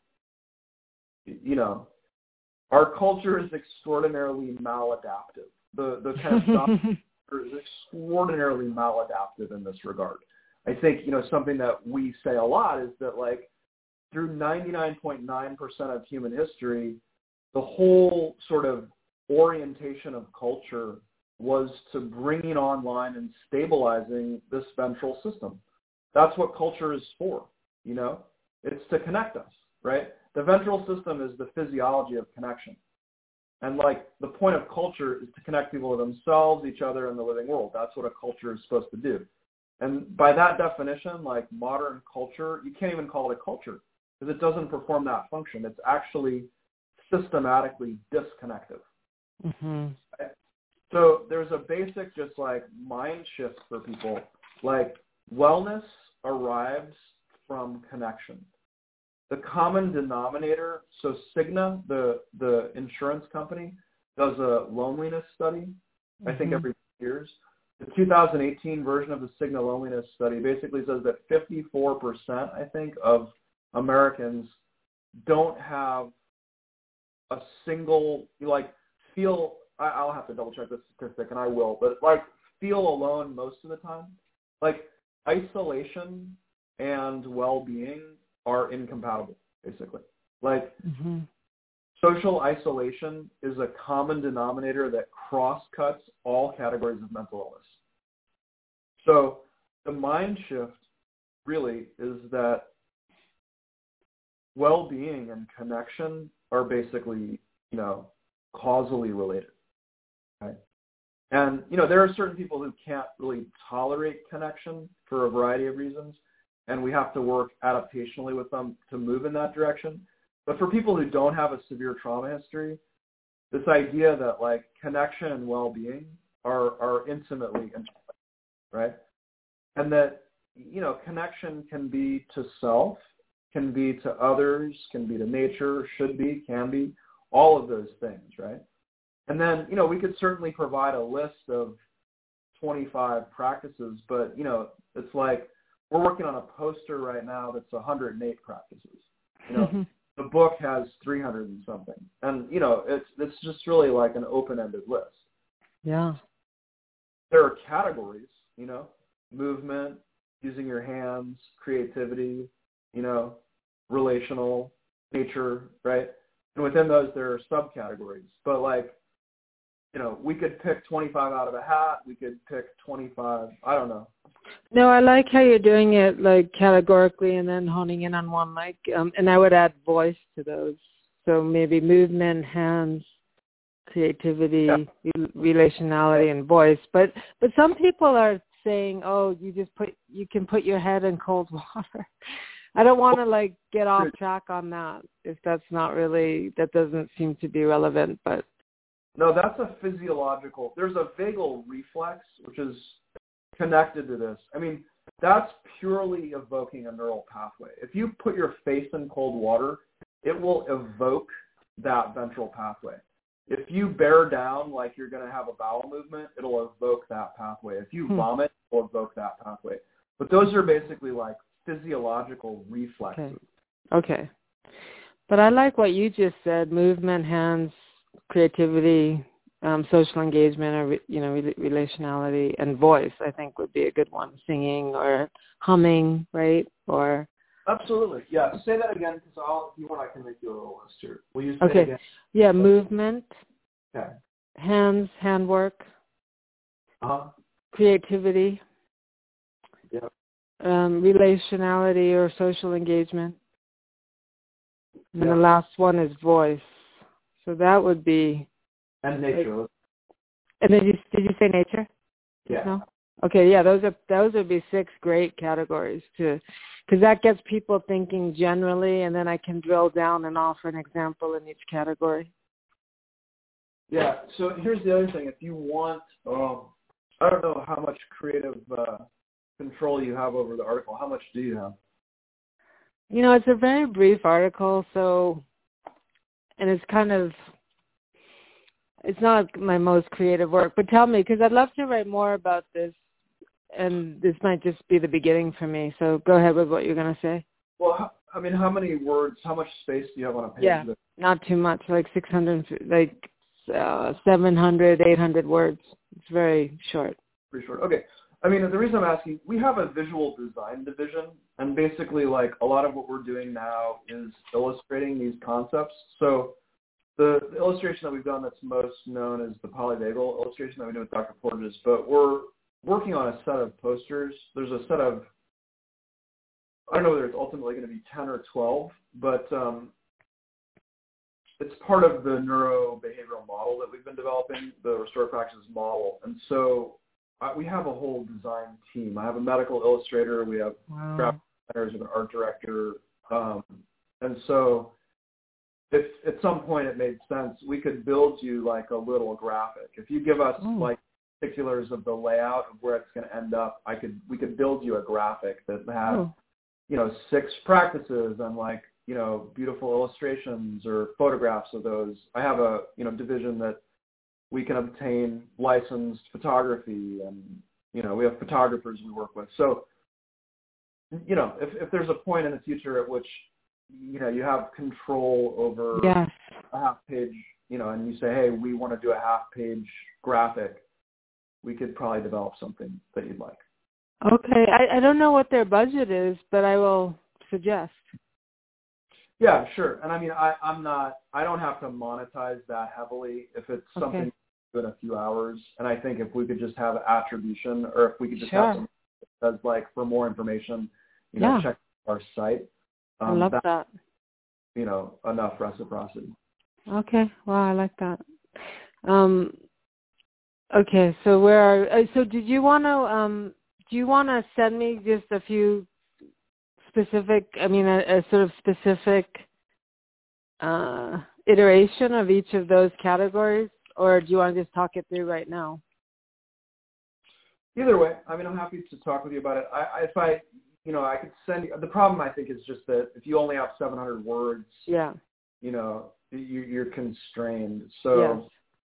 our culture is extraordinarily maladaptive. The kind of stuff is extraordinarily maladaptive in this regard. I think, something that we say a lot is that like through 99.9% of human history, the whole sort of orientation of culture was to bringing online and stabilizing this ventral system. That's what culture is for, It's to connect us, right? The ventral system is the physiology of connection. And like the point of culture is to connect people with themselves, each other, and the living world. That's what a culture is supposed to do. And by that definition, like modern culture, you can't even call it a culture because it doesn't perform that function. It's actually systematically disconnective. Mm-hmm. Right? So there's a basic just like mind shift for people. Like wellness arrives from connection. The common denominator, so Cigna, the insurance company, does a loneliness study, I think every years. The 2018 version of the Cigna loneliness study basically says that 54%, I think, of Americans don't have a single, like, feel, I'll have to double check this statistic, and I will, but, like, feel alone most of the time. Like, isolation and well-being are incompatible, basically. Like, social isolation is a common denominator that cross-cuts all categories of mental illness. So the mind shift really is that well-being and connection are basically, causally related. Right? And, there are certain people who can't really tolerate connection for a variety of reasons, and we have to work adaptationally with them to move in that direction. But for people who don't have a severe trauma history, this idea that, like, connection and well-being are intimately intertwined, right? And that, connection can be to self, can be to others, can be to nature, should be, can be, all of those things, right? And then, we could certainly provide a list of 25 practices, but, it's like we're working on a poster right now that's 108 practices. The book has 300 and something. And, it's just really like an open-ended list. Yeah. There are categories, movement, using your hands, creativity, relational, nature, right? And within those, there are subcategories. But, like, we could pick 25 out of a hat. We could pick 25. I don't know. No, I like how you're doing it, like, categorically and then honing in on one, like, and I would add voice to those. So maybe movement, hands, creativity, relationality, and voice. But some people are saying, oh, you can put your head in cold water. I don't want to, like, get off track on that if that doesn't seem to be relevant, but. No, that's a physiological, there's a vagal reflex, which is connected to this. I mean, that's purely evoking a neural pathway. If you put your face in cold water, it will evoke that ventral pathway. If you bear down like you're going to have a bowel movement, it'll evoke that pathway. If you vomit, it'll evoke that pathway. But those are basically like physiological reflexes. Okay. But I like what you just said, movement, hands, creativity, social engagement, or relationality, and voice. I think would be a good one. Singing or humming, right? Or absolutely, yeah. Say that again, because if you want, I can make you a little list here. Will you say it again? Yeah, movement. Okay. Hands, handwork. Creativity. Yeah. Relationality or social engagement. And the last one is voice. So that would be. And nature. And then did you say nature? Yeah. No? Okay, yeah, those would be 6 great categories because that gets people thinking generally, and then I can drill down and offer an example in each category. Yeah. So here's the other thing: if you want, I don't know how much creative control you have over the article. How much do you have? It's a very brief article, and it's kind of. It's not my most creative work, but tell me, because I'd love to write more about this, and this might just be the beginning for me. So go ahead with what you're going to say. Well, I mean, how many words, how much space do you have on a page? Yeah, not too much, like 700, 800 words. It's very short. Pretty short. Okay. I mean, the reason I'm asking, we have a visual design division, and basically, like, a lot of what we're doing now is illustrating these concepts. So the illustration that we've done that's most known is the polyvagal illustration that we did with Dr. Porges, but we're working on a set of posters. There's a set of, I don't know whether it's ultimately going to be 10 or 12, but it's part of the neurobehavioral model that we've been developing, the restorative practices model. And so we have a whole design team. I have a medical illustrator. We have graphic designers and an art director. And so if at some point it made sense, we could build you like a little graphic. If you give us like particulars of the layout of where it's going to end up, we could build you a graphic that has, 6 practices and like, beautiful illustrations or photographs of those. I have a, division that we can obtain licensed photography, and we have photographers we work with. So if there's a point in the future at which you have control over yes. a half page, and you say, hey, we want to do a half page graphic, we could probably develop something that you'd like. Okay. I don't know what their budget is, but I will suggest. Yeah, sure. And I mean, I don't have to monetize that heavily if it's something in a few hours. And I think if we could just have attribution, or if we could just have some that says, like, for more information, check our site. I love that. Enough reciprocity. Okay. Wow, I like that. Okay. So so did you want to, do you want to send me just a few specific, a sort of specific iteration of each of those categories, or do you want to just talk it through right now? Either way, I'm happy to talk with you about it. I could send you, the problem I think is just that if you only have 700 words, you're constrained. So,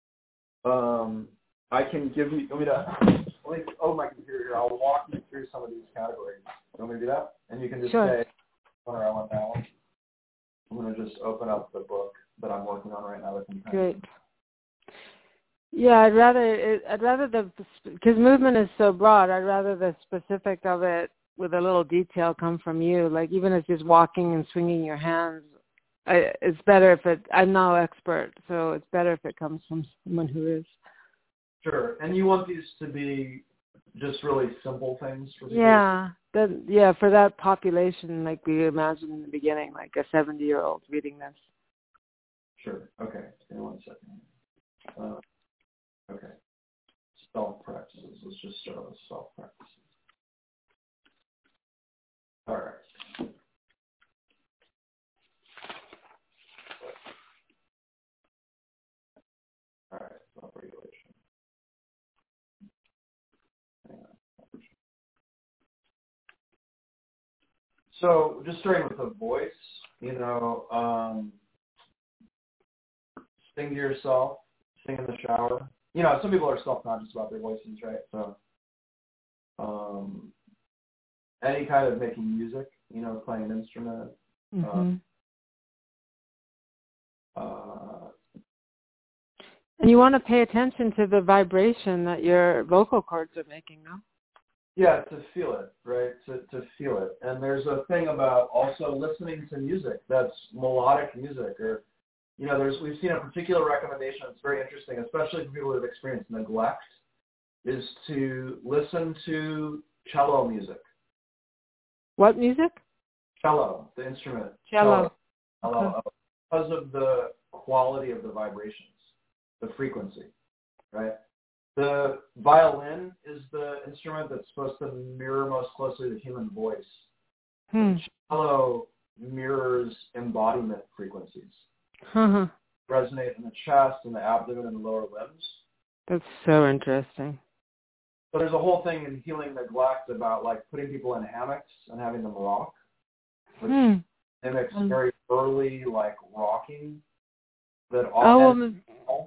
I can give you, let me open my computer here. I'll walk you through some of these categories. You want me to do that? And you can just say, I want that one. I'm going to just open up the book that I'm working on right now. Great. Yeah, I'd rather because movement is so broad, I'd rather the specific of it with a little detail come from you. Like, even if it's just walking and swinging your hands, it's better if I'm no expert, so it's better if it comes from someone who is. Sure. And you want these to be just really simple things for people? Yeah, for that population, like we imagined in the beginning, like a 70-year-old reading this. Sure. Okay. Give me 1 second. Okay. Self-practices. Let's just start with self-practices. All right. All right. Self-regulation. So just starting with the voice, sing to yourself, sing in the shower. Some people are self-conscious about their voices, right? So any kind of making music, playing an instrument. Mm-hmm. And you want to pay attention to the vibration that your vocal cords are making, no? Yeah, to feel it, right? To feel it. And there's a thing about also listening to music that's melodic music, or we've seen a particular recommendation that's very interesting, especially for people who have experienced neglect, is to listen to cello music. What music? Cello, the instrument. Cello. Okay. Because of the quality of the vibrations, the frequency, right? The violin is the instrument that's supposed to mirror most closely the human voice. The cello mirrors embodiment frequencies. Resonate in the chest and the abdomen and the lower limbs. That's so interesting. So there's a whole thing in healing neglect about, like, putting people in hammocks and having them rock, which mimics very early, like, rocking that often,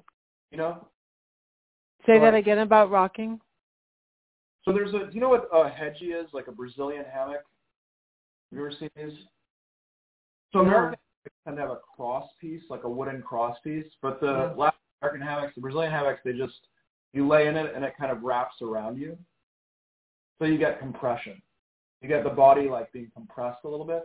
Say that again about rocking. So do you know what a hedgie is, like a Brazilian hammock? Have you ever seen these? So American tend to have a cross piece, like a wooden cross piece, but the Latin American hammocks, the Brazilian hammocks, you lay in it and it kind of wraps around you. So you get compression. You get the body, like, being compressed a little bit.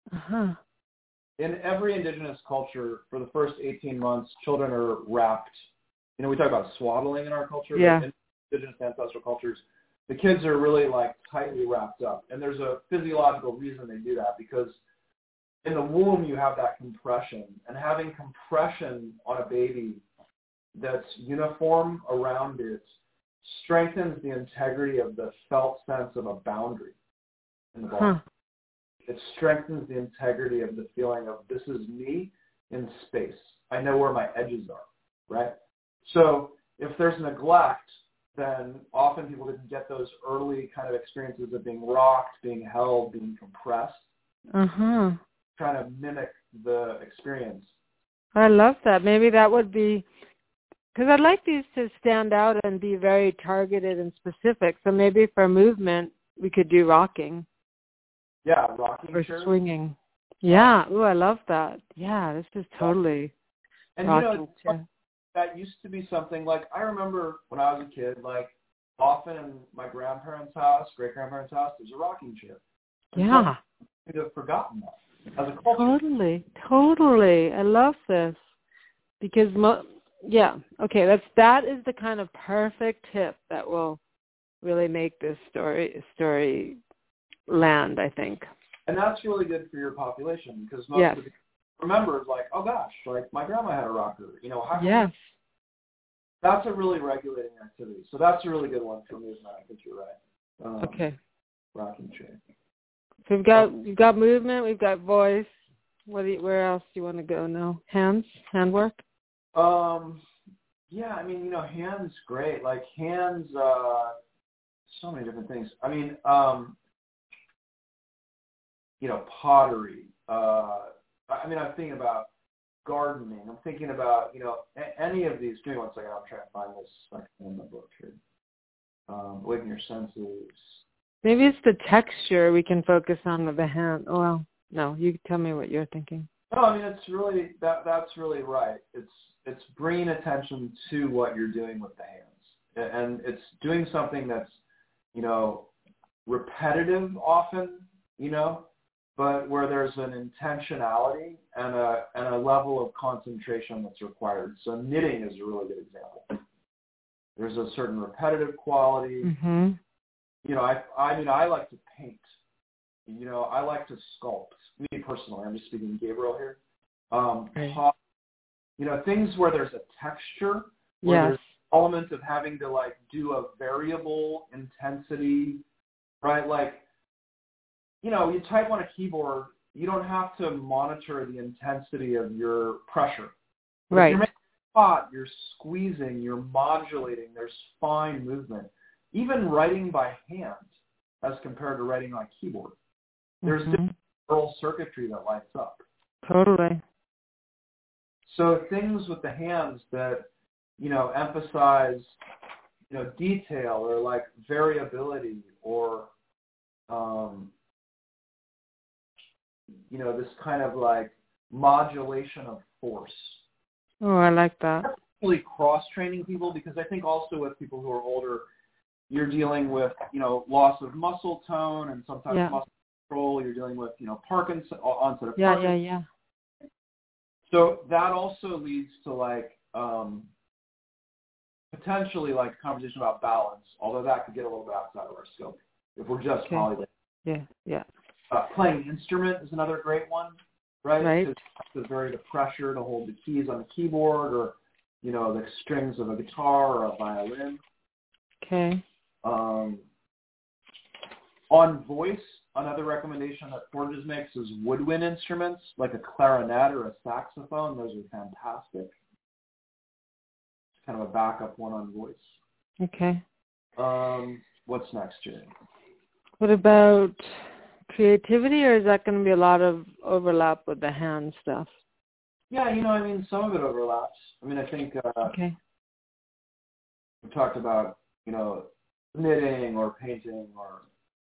In every indigenous culture, for the first 18 months, children are wrapped. We talk about swaddling in our culture, but in indigenous ancestral cultures, the kids are really, like, tightly wrapped up. And there's a physiological reason they do that, because in the womb you have that compression. And having compression on a baby that's uniform around it strengthens the integrity of the felt sense of a boundary in the body. It strengthens the integrity of the feeling of, this is me in space. I know where my edges are, right? So if there's neglect, then often people didn't get those early kind of experiences of being rocked, being held, being compressed, trying to mimic the experience. I love that. Maybe that would be Because I'd like these to stand out and be very targeted and specific. So maybe for movement, we could do rocking. Yeah, rocking or chairs. Swinging. Yeah. Ooh, I love that. Yeah, this is totally and rocking chair. That used to be something like I remember when I was a kid, like often in my grandparents' house, great grandparents' house, there's a rocking chair. And Yeah. I'd have forgotten that as a culture. Totally. I love this because okay, that is the kind of perfect tip that will really make this story land, I think. And that's really good for your population because most of the people remember, like, oh gosh, like my grandma had a rocker. That's a really regulating activity. So that's a really good one for movement. I think you're right. Okay. Rocking chair. So we've got movement, we've got voice. Where else do you want to go now? Handwork? Yeah, I mean, hands, great. Like hands, so many different things. I mean, pottery. I'm thinking about gardening. I'm thinking about, any of these. Give me 1 second. I'm trying to find this in the book here. Awaken your senses. Maybe it's the texture we can focus on with the hand. Oh, well, no, you tell me what you're thinking. No, I mean, it's really, that's really right. It's bringing attention to what you're doing with the hands. And it's doing something that's, repetitive often, but where there's an intentionality and a level of concentration that's required. So knitting is a really good example. There's a certain repetitive quality. Mm-hmm. I like to paint. I like to sculpt. Me personally, I'm just speaking Gabriel here. Right. Things where there's a texture, where there's elements of having to do a variable intensity, right? Like, you type on a keyboard, you don't have to monitor the intensity of your pressure. But right. If you're making a spot, you're squeezing, you're modulating, there's fine movement. Even writing by hand as compared to writing on a keyboard. There's different neural circuitry that lights up. Totally. So things with the hands that, emphasize, detail or variability or, this kind of modulation of force. Oh, I like that. That's really cross-training people because I think also with people who are older, you're dealing with, Loss of muscle tone and sometimes muscle control. You're dealing with, Parkinson, onset of Parkinson. Yeah. So that also leads to potentially a conversation about balance, although that could get a little bit outside of our scope if we're just polyvagal. Yeah. Playing an instrument is another great one, right? Right. To vary the pressure to hold the keys on the keyboard or, the strings of a guitar or a violin. Okay. On voice, another recommendation that Forges makes is woodwind instruments, like a clarinet or a saxophone. Those are fantastic. It's kind of a backup one on voice. Okay. What's next, Jane? What about creativity, or is that going to be a lot of overlap with the hand stuff? Yeah, some of it overlaps. I think okay. we talked about, knitting or painting or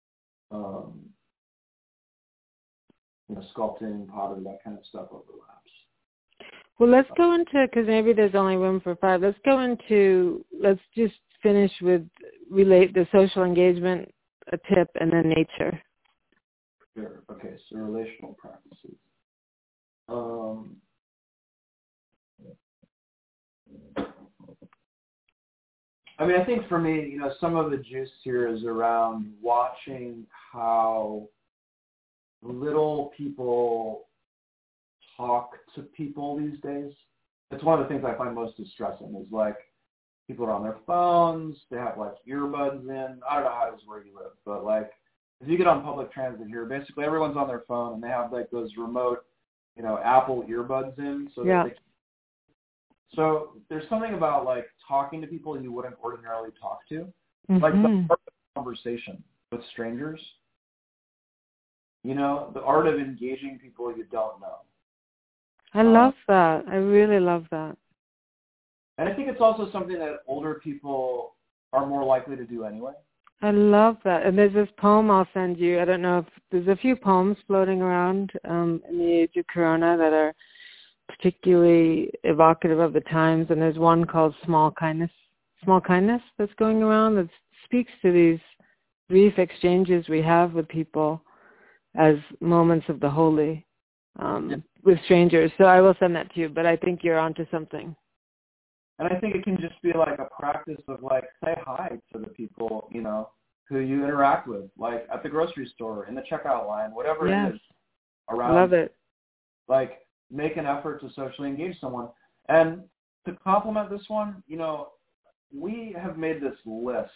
sculpting, pottery, that kind of stuff overlaps. Well, let's go into, because maybe there's only room for 5. Let's just finish with relate the social engagement, a tip, and then nature. Sure. Okay, so relational practices. I think for me, some of the juice here is around watching how little people talk to people these days. It's one of the things I find most distressing is people are on their phones, they have earbuds in. I don't know how it is where you live, but if you get on public transit here, basically everyone's on their phone and they have those remote, Apple earbuds in. So there's something about talking to people you wouldn't ordinarily talk to, the art of conversation with strangers. The art of engaging people you don't know. I love that. I really love that. And I think it's also something that older people are more likely to do anyway. I love that. And there's this poem I'll send you. I don't know if there's a few poems floating around in the age of Corona that are particularly evocative of the times. And there's one called Small Kindness that's going around that speaks to these brief exchanges we have with people as moments of the holy with strangers. So I will send that to you, but I think you're onto something. And I think it can just be like a practice of like, say hi to the people, you know, who you interact with, like at the grocery store, in the checkout line, whatever it is around. Love it. Like, make an effort to socially engage someone. And to complement this one, you know, we have made this list.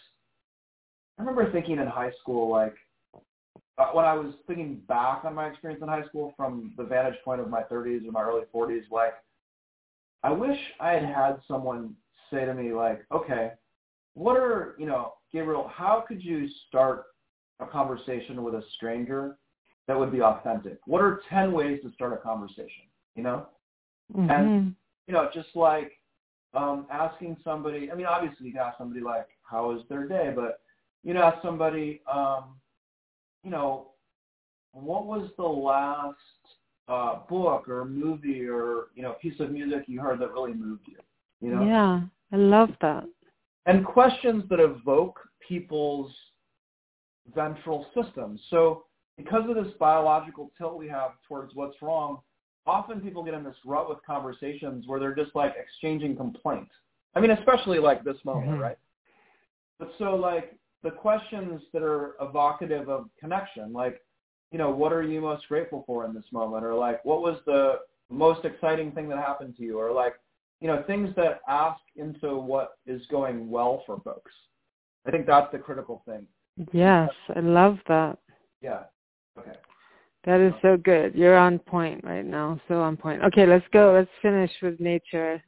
I remember thinking in high school, like, when I was thinking back on my experience in high school from the vantage point of my 30s or my early 40s, like, I wish I had someone say to me, like, okay, what are, you know, Gabriel, how could you start a conversation with a stranger that would be authentic? What are 10 ways to start a conversation, you know? Mm-hmm. And, you know, just like asking somebody, I mean, obviously you can ask somebody, like, how is their day? But, you know, ask somebody, you know, what was the last book or movie or, you know, piece of music you heard that really moved you, you know? Yeah, I love that. And questions that evoke people's ventral systems. So because of this biological tilt we have towards what's wrong, often people get in this rut with conversations where they're just like exchanging complaints. I mean, especially like this moment, right? But so like the questions that are evocative of connection, like, you know, what are you most grateful for in this moment? Or like, what was the most exciting thing that happened to you? Or like, you know, things that ask into what is going well for folks. I think that's the critical thing. Yes, I love that. Yeah. Okay. That is so good. You're on point right now. So on point. Okay, let's go. Let's finish with nature.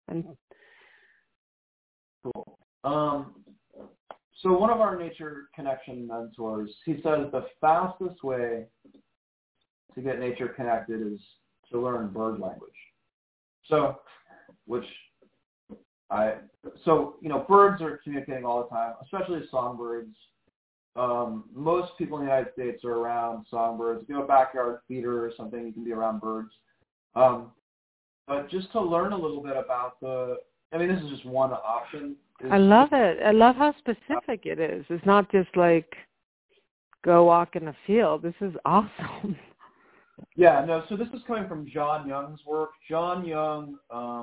Cool. So one of our nature connection mentors, he says the fastest way to get nature connected is to learn bird language. So, you know, birds are communicating all the time, especially songbirds. Most people in the United States are around songbirds. If you have a backyard theater or something, you can be around birds. But just to learn a little bit about this is just one option. I love it. I love how specific it is. It's not just like go walk in a field. This is awesome. Yeah, no, so this is coming from John Young's work. John Young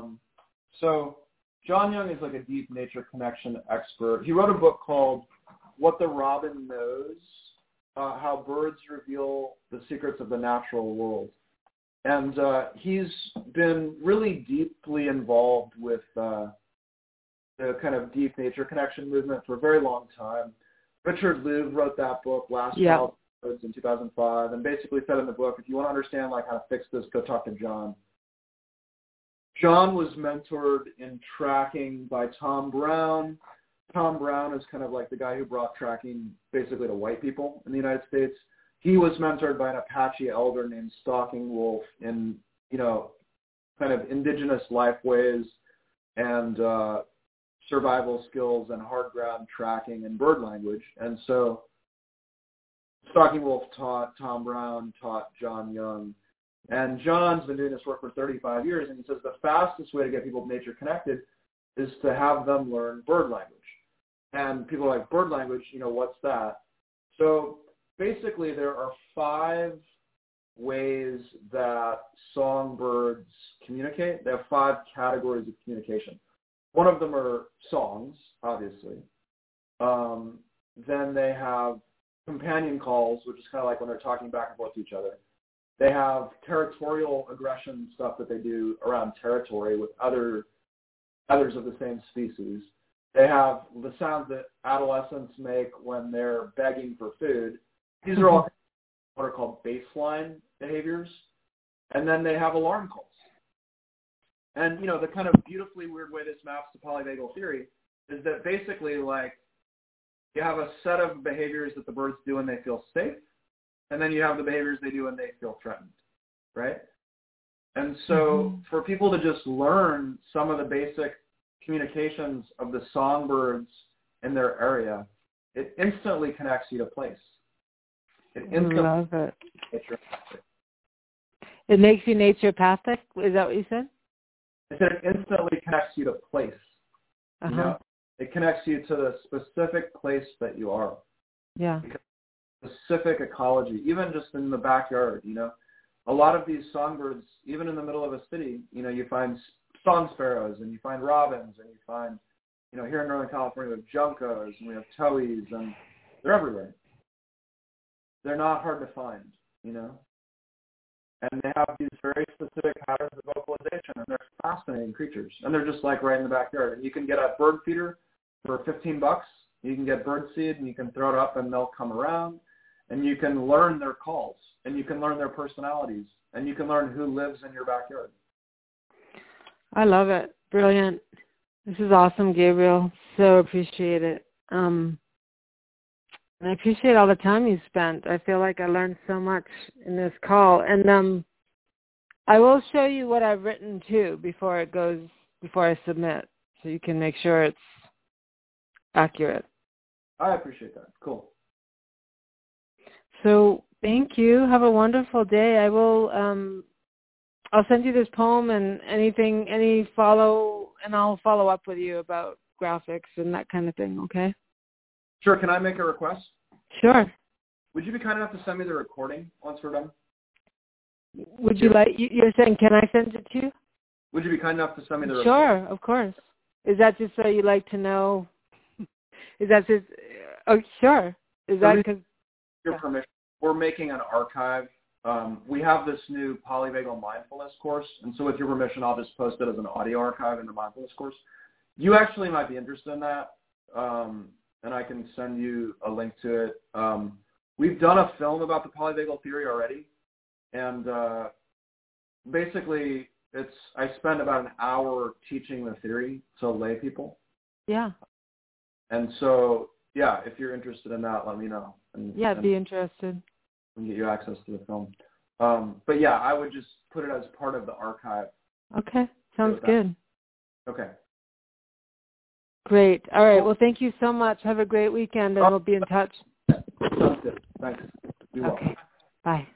is like a deep nature connection expert. He wrote a book called What the Robin Knows, How Birds Reveal the Secrets of the Natural World. And he's been really deeply involved with the kind of deep nature connection movement for a very long time. Richard Louv wrote that book, Last Childhood, in 2005, and basically said in the book, if you want to understand like how to fix this, go talk to John. John was mentored in tracking by Tom Brown. Tom Brown is kind of like the guy who brought tracking basically to white people in the United States. He was mentored by an Apache elder named Stalking Wolf in, you know, kind of indigenous life ways and survival skills and hard ground tracking and bird language. And so Stalking Wolf taught Tom Brown, taught John Young. And John's been doing this work for 35 years, and he says the fastest way to get people nature connected is to have them learn bird language. And people are like, bird language, you know, what's that? So basically there are 5 ways that songbirds communicate. They have 5 categories of communication. One of them are songs, obviously. Then they have companion calls, which is kind of like when they're talking back and forth to each other. They have territorial aggression stuff that they do around territory with others of the same species. They have the sounds that adolescents make when they're begging for food. These are all what are called baseline behaviors. And then they have alarm calls. And, you know, the kind of beautifully weird way this maps to polyvagal theory is that basically, like, you have a set of behaviors that the birds do when they feel safe, and then you have the behaviors they do when they feel threatened, right? And so for people to just learn some of the basic communications of the songbirds in their area, it instantly connects you to place. It instantly love it. naturopathic. It makes you naturopathic? Is that what you said? I said it instantly connects you to place. You know, it connects you to the specific place that you are. Yeah. Specific ecology, even just in the backyard, you know. A lot of these songbirds, even in the middle of a city, you know, you find song sparrows and you find robins and you find, you know, here in Northern California we have juncos and we have towhees and they're everywhere. They're not hard to find, you know. And they have these very specific patterns of vocalization, and they're fascinating creatures. And they're just like right in the backyard. And you can get a bird feeder for $15. You can get bird seed, and you can throw it up, and they'll come around. And you can learn their calls, and you can learn their personalities, and you can learn who lives in your backyard. I love it. Brilliant. This is awesome, Gabriel. So appreciate it. And I appreciate all the time you spent. I feel like I learned so much in this call. And I will show you what I've written too before I submit, so you can make sure it's accurate. I appreciate that. Cool. So thank you. Have a wonderful day. I will. I'll send you this poem and I'll follow up with you about graphics and that kind of thing. Okay. Sure. Can I make a request? Sure. Would you be kind enough to send me the recording once we're done? Would you like? You're saying, can I send it to you? Would you be kind enough to send me the recording? Sure, of course. Is that just so you like to know? Is that just? Oh, sure. Is that because? Your permission. We're making an archive. We have this new polyvagal mindfulness course, and so with your permission, I'll just post it as an audio archive in the mindfulness course. You actually might be interested in that, and I can send you a link to it. We've done a film about the polyvagal theory already, and basically, I spend about an hour teaching the theory to lay people. Yeah. And so, yeah, if you're interested in that, let me know. I'd be interested. And get you access to the film. But yeah, I would just put it as part of the archive. Okay, sounds good. Okay. Great. All right. Well, thank you so much. Have a great weekend, and we'll be in touch. Sounds good. Thanks. Be well. Okay. Bye.